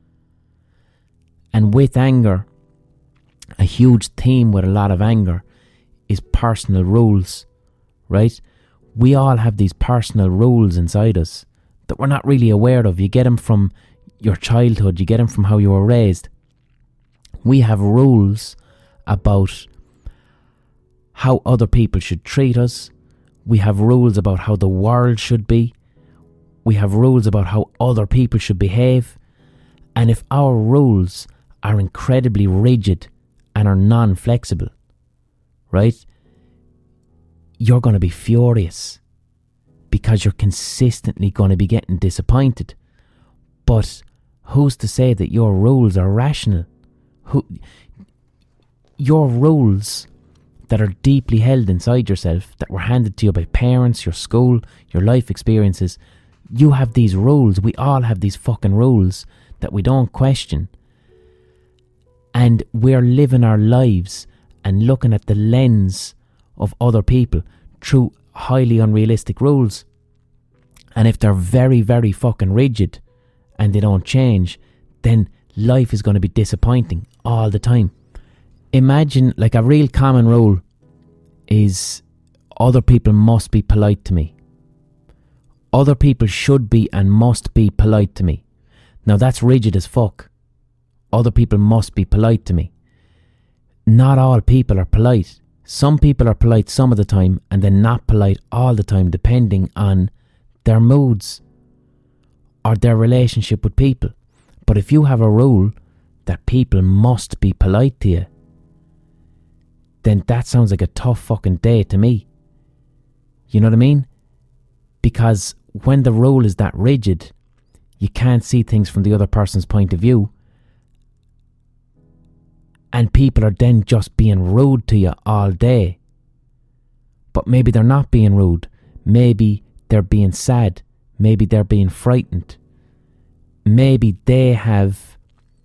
Speaker 1: And with anger, a huge theme with a lot of anger is personal rules, right? We all have these personal rules inside us that we're not really aware of. You get them from your childhood, you get them from how you were raised. We have rules about how other people should treat us. We have rules about how the world should be. We have rules about how other people should behave. And if our rules are incredibly rigid and are non-flexible, right, you're going to be furious because you're consistently going to be getting disappointed. But who's to say that your rules are rational? Your rules that are deeply held inside yourself, that were handed to you by parents, your school, your life experiences, you have these rules. We all have these fucking rules that we don't question. And we're living our lives and looking at the lens of other people through highly unrealistic rules. And if they're very, very fucking rigid and they don't change, then life is going to be disappointing all the time. Imagine, like, a real common rule is other people must be polite to me. Other people should be and must be polite to me. Now that's rigid as fuck. Other people must be polite to me. Not all people are polite. Some people are polite some of the time and then not polite all the time, depending on their moods or their relationship with people. But if you have a rule that people must be polite to you, then that sounds like a tough fucking day to me. You know what I mean? Because when the rule is that rigid, you can't see things from the other person's point of view. And people are then just being rude to you all day. But maybe they're not being rude. Maybe they're being sad. Maybe they're being frightened. Maybe they have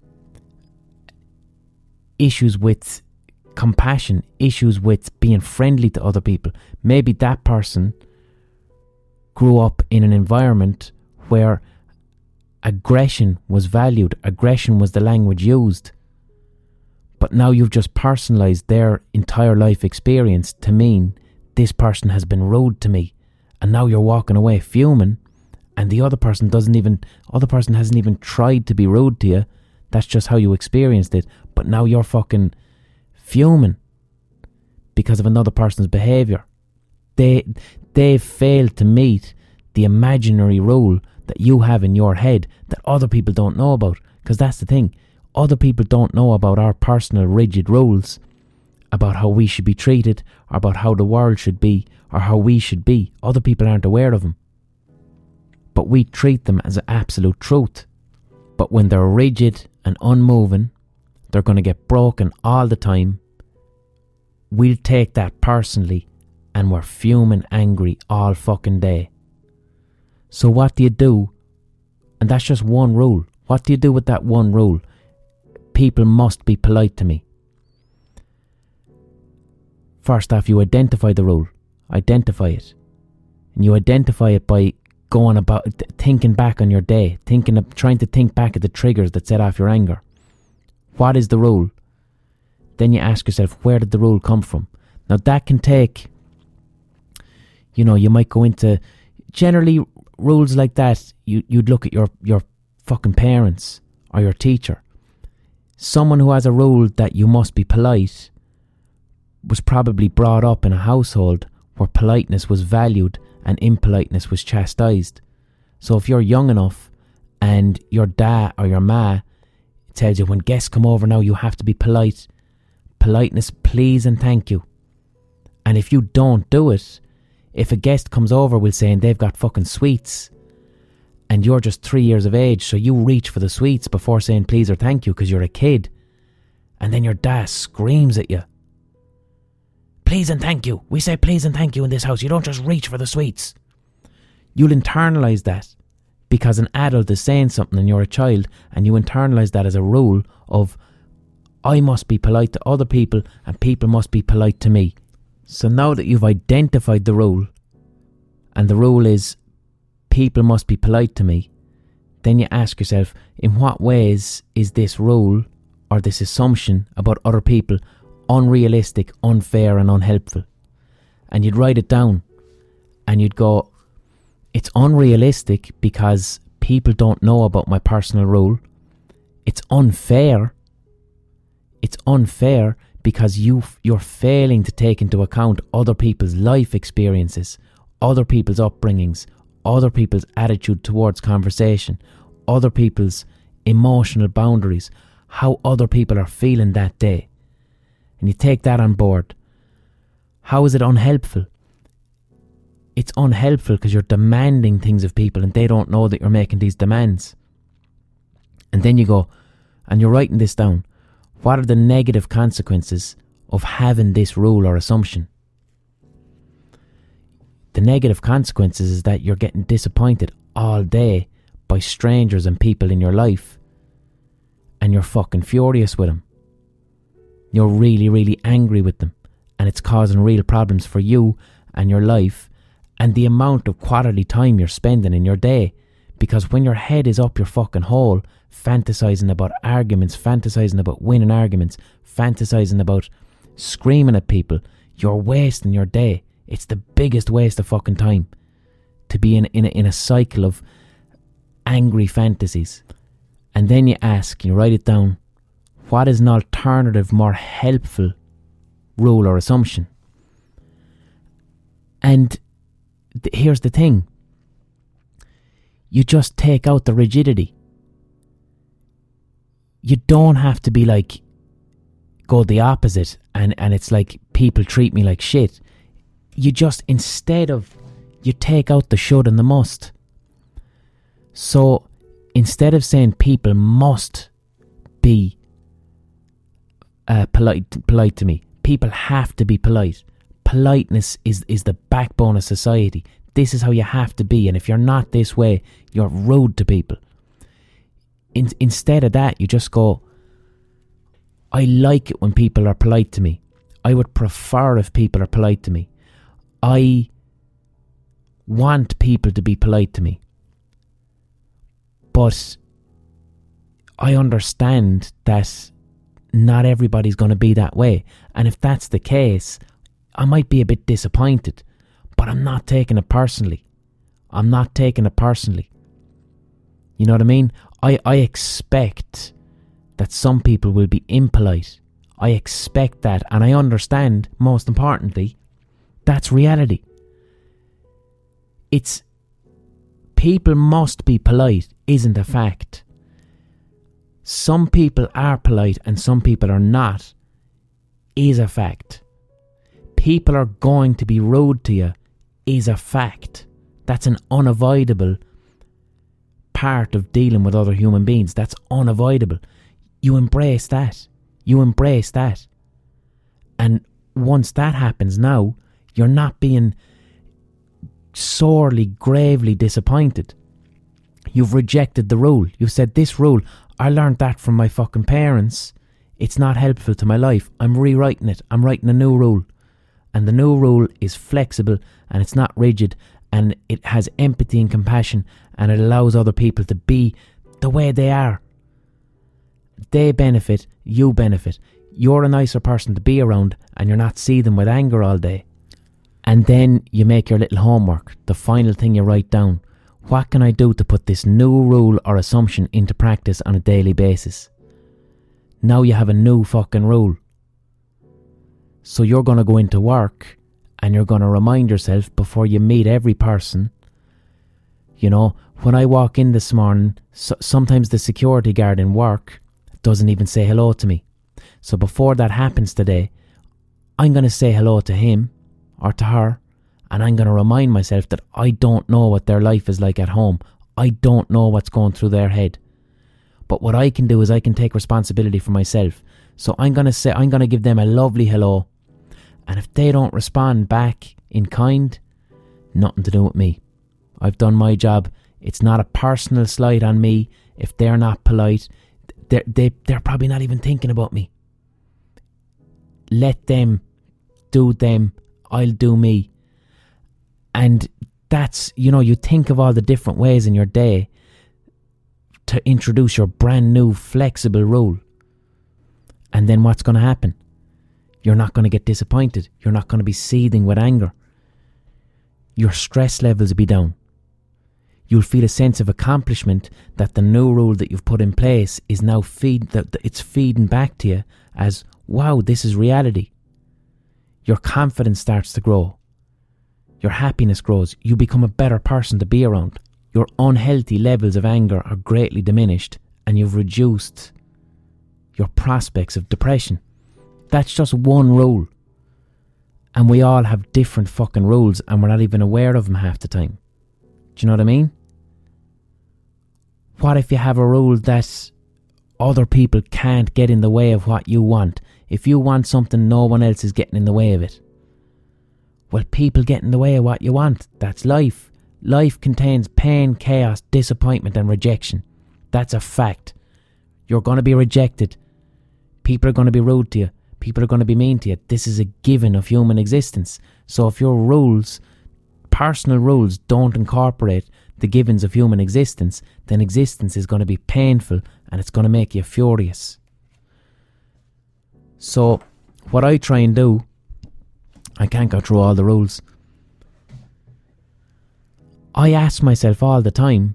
Speaker 1: issues with compassion, issues with being friendly to other people. Maybe that person grew up in an environment where aggression was valued, aggression was the language used. But now you've just personalised their entire life experience to mean this person has been rude to me, and now you're walking away fuming, and the other person hasn't even tried to be rude to you. That's just how you experienced it. But now you're fucking fuming because of another person's behaviour. They failed to meet the imaginary rule that you have in your head that other people don't know about. Because that's the thing. Other people don't know about our personal rigid rules about how we should be treated, or about how the world should be, or how we should be. Other people aren't aware of them. But we treat them as an absolute truth. But when they're rigid and unmoving, they're going to get broken all the time. We'll take that personally, and we're fuming angry all fucking day. So what do you do? And that's just one rule. What do you do with that one rule? People must be polite to me. First off, you identify the rule. Identify it. And you identify it by going about thinking back on your day, trying to think back at the triggers that set off your anger. What is the rule? Then you ask yourself, where did the rule come from? Now that can take, you might go into, generally rules like that, you'd look at your fucking parents or your teacher. Someone who has a rule that you must be polite was probably brought up in a household where politeness was valued and impoliteness was chastised. So if you're young enough and your dad or your ma tells you, when guests come over now, you have to be polite. Politeness, please and thank you. And if you don't do it, if a guest comes over, we'll say, and they've got fucking sweets, and you're just 3 years of age, so you reach for the sweets before saying please or thank you because you're a kid, and then your dad screams at you, please and thank you. We say please and thank you in this house. You don't just reach for the sweets. You'll internalise that because an adult is saying something and you're a child, and you internalise that as a rule of, I must be polite to other people and people must be polite to me. So now that you've identified the rule, and the rule is people must be polite to me, then you ask yourself, in what ways is this rule or this assumption about other people unrealistic, unfair and unhelpful? And you'd write it down and you'd go, it's unrealistic because people don't know about my personal rule. It's unfair. It's unfair because you're failing to take into account other people's life experiences, other people's upbringings, other people's attitude towards conversation, other people's emotional boundaries, how other people are feeling that day. And you take that on board. How is it unhelpful? It's unhelpful because you're demanding things of people and they don't know that you're making these demands. And then you go, and you're writing this down. What are the negative consequences of having this rule or assumption? The negative consequences is that you're getting disappointed all day by strangers and people in your life. And you're fucking furious with them. You're really, really angry with them. And it's causing real problems for you and your life and the amount of quality time you're spending in your day. Because when your head is up your fucking hole, fantasizing about arguments, fantasizing about winning arguments, fantasizing about screaming at people, you're wasting your day. It's the biggest waste of fucking time to be in a cycle of angry fantasies. And then you ask, you write it down, what is an alternative, more helpful rule or assumption? And here's the thing. You just take out the rigidity. You don't have to be like, go the opposite and it's like people treat me like shit. You just, instead of, you take out the should and the must. So instead of saying people must be polite to me, people have to be polite. Politeness is the backbone of society. This is how you have to be, and if you're not this way, you're rude to people. Instead of that, you just go, I like it when people are polite to me. I would prefer if people are polite to me. I want people to be polite to me. But I understand that not everybody's going to be that way. And if that's the case, I might be a bit disappointed. But I'm not taking it personally. I'm not taking it personally. You know what I mean? I expect that some people will be impolite. I expect that, and I understand, most importantly, that's reality. It's people must be polite isn't a fact. Some people are polite and some people are not is a fact. People are going to be rude to you is a fact. That's an unavoidable part of dealing with other human beings. That's unavoidable. You embrace that. You embrace that. And once that happens now, you're not being sorely, gravely disappointed. You've rejected the rule. You've said, this rule, I learned that from my fucking parents. It's not helpful to my life. I'm rewriting it. I'm writing a new rule. And the new rule is flexible and it's not rigid and it has empathy and compassion and it allows other people to be the way they are. They benefit, you benefit. You're a nicer person to be around and you're not seething with anger all day. And then you make your little homework, the final thing you write down. What can I do to put this new rule or assumption into practice on a daily basis? Now you have a new fucking rule. So you're going to go into work and you're going to remind yourself before you meet every person. You know, when I walk in this morning, sometimes the security guard in work doesn't even say hello to me. So before that happens today, I'm going to say hello to him or to her, and I'm going to remind myself that I don't know what their life is like at home. I don't know what's going through their head. But what I can do is I can take responsibility for myself. So I'm going to give them a lovely hello. And if they don't respond back in kind, nothing to do with me. I've done my job. It's not a personal slight on me. If they're not polite, they're probably not even thinking about me. Let them do them. I'll do me. And that's, you know, you think of all the different ways in your day to introduce your brand new flexible rule. And then what's going to happen? You're not going to get disappointed. You're not going to be seething with anger. Your stress levels will be down. You'll feel a sense of accomplishment that the new rule that you've put in place is now it's feeding back to you as, wow, this is reality. Your confidence starts to grow. Your happiness grows. You become a better person to be around. Your unhealthy levels of anger are greatly diminished and you've reduced your prospects of depression. That's just one rule. And we all have different fucking rules and we're not even aware of them half the time. Do you know what I mean? What if you have a rule that other people can't get in the way of what you want? If you want something, no one else is getting in the way of it. Well, people get in the way of what you want. That's life. Life contains pain, chaos, disappointment and rejection. That's a fact. You're going to be rejected. People are going to be rude to you. People are going to be mean to you. This is a given of human existence. So if your rules, personal rules, don't incorporate the givens of human existence, then existence is going to be painful and it's going to make you furious. So what I try and do, I can't go through all the rules. I ask myself all the time,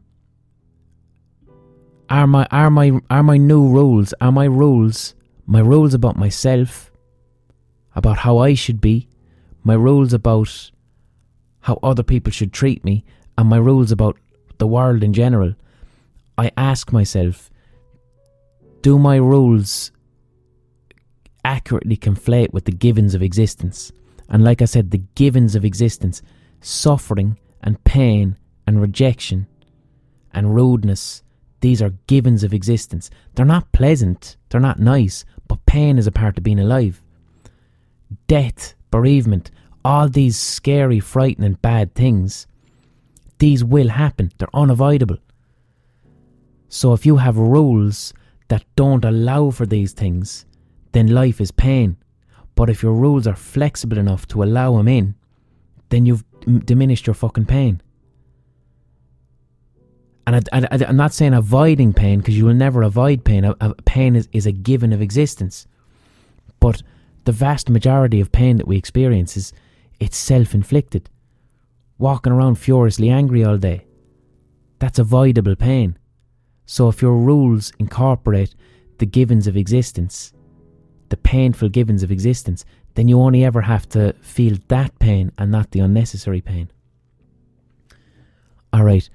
Speaker 1: are my new rules, are my rules about myself, about how I should be, my rules about how other people should treat me, and my rules about the world in general? I ask myself, do my rules accurately conflate with the givens of existence? And like I said, the givens of existence, suffering and pain and rejection and rudeness, these are givens of existence. They're not pleasant, they're not nice, but pain is a part of being alive. Death, bereavement, all these scary, frightening, bad things, these will happen. They're unavoidable. So if you have rules that don't allow for these things, then life is pain. But if your rules are flexible enough to allow them in, then you've diminished your fucking pain. And I'm not saying avoiding pain, because you will never avoid pain. Pain is a given of existence. But the vast majority of pain that we experience it's self-inflicted. Walking around furiously angry all day, that's avoidable pain. So if your rules incorporate the givens of existence, the painful givens of existence, then you only ever have to feel that pain and not the unnecessary pain. Alright.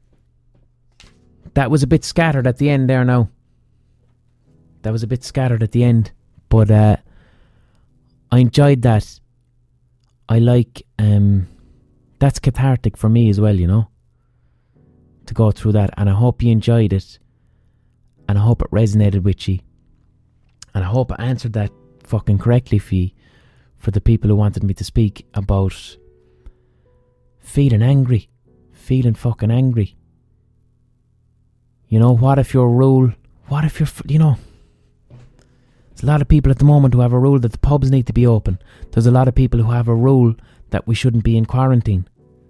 Speaker 1: That was a bit scattered at the end there now. That was a bit scattered at the end. But I enjoyed that. I like... that's cathartic for me as well, you know, to go through that. And I hope you enjoyed it. And I hope it resonated with you. And I hope I answered that fucking correctly for you, for the people who wanted me to speak about feeling angry. Feeling fucking angry. You know, what if your rule... What if you're... You know... There's a lot of people at the moment who have a rule that the pubs need to be open. There's a lot of people who have a rule that we shouldn't be in quarantine.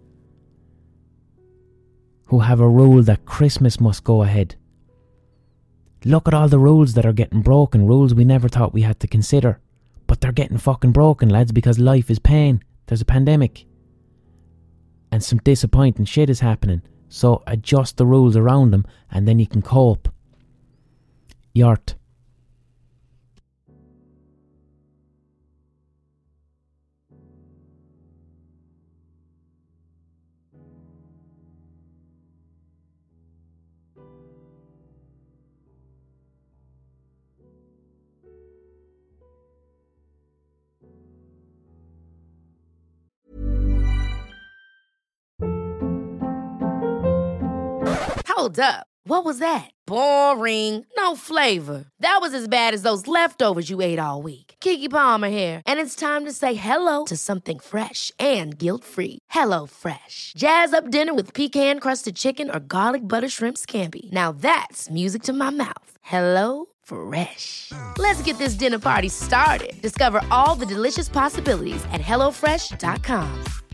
Speaker 1: Who have a rule that Christmas must go ahead. Look at all the rules that are getting broken. Rules we never thought we had to consider. But they're getting fucking broken, lads, because life is pain. There's a pandemic. And some disappointing shit is happening. So adjust the rules around them and then you can cope. Yart.
Speaker 5: Hold up. What was that? Boring. No flavor. That was as bad as those leftovers you ate all week. Keke Palmer here. And it's time to say hello to something fresh and guilt-free. Hello Fresh. Jazz up dinner with pecan-crusted chicken or garlic butter shrimp scampi. Now that's music to my mouth. Hello Fresh. Let's get this dinner party started. Discover all the delicious possibilities at HelloFresh.com.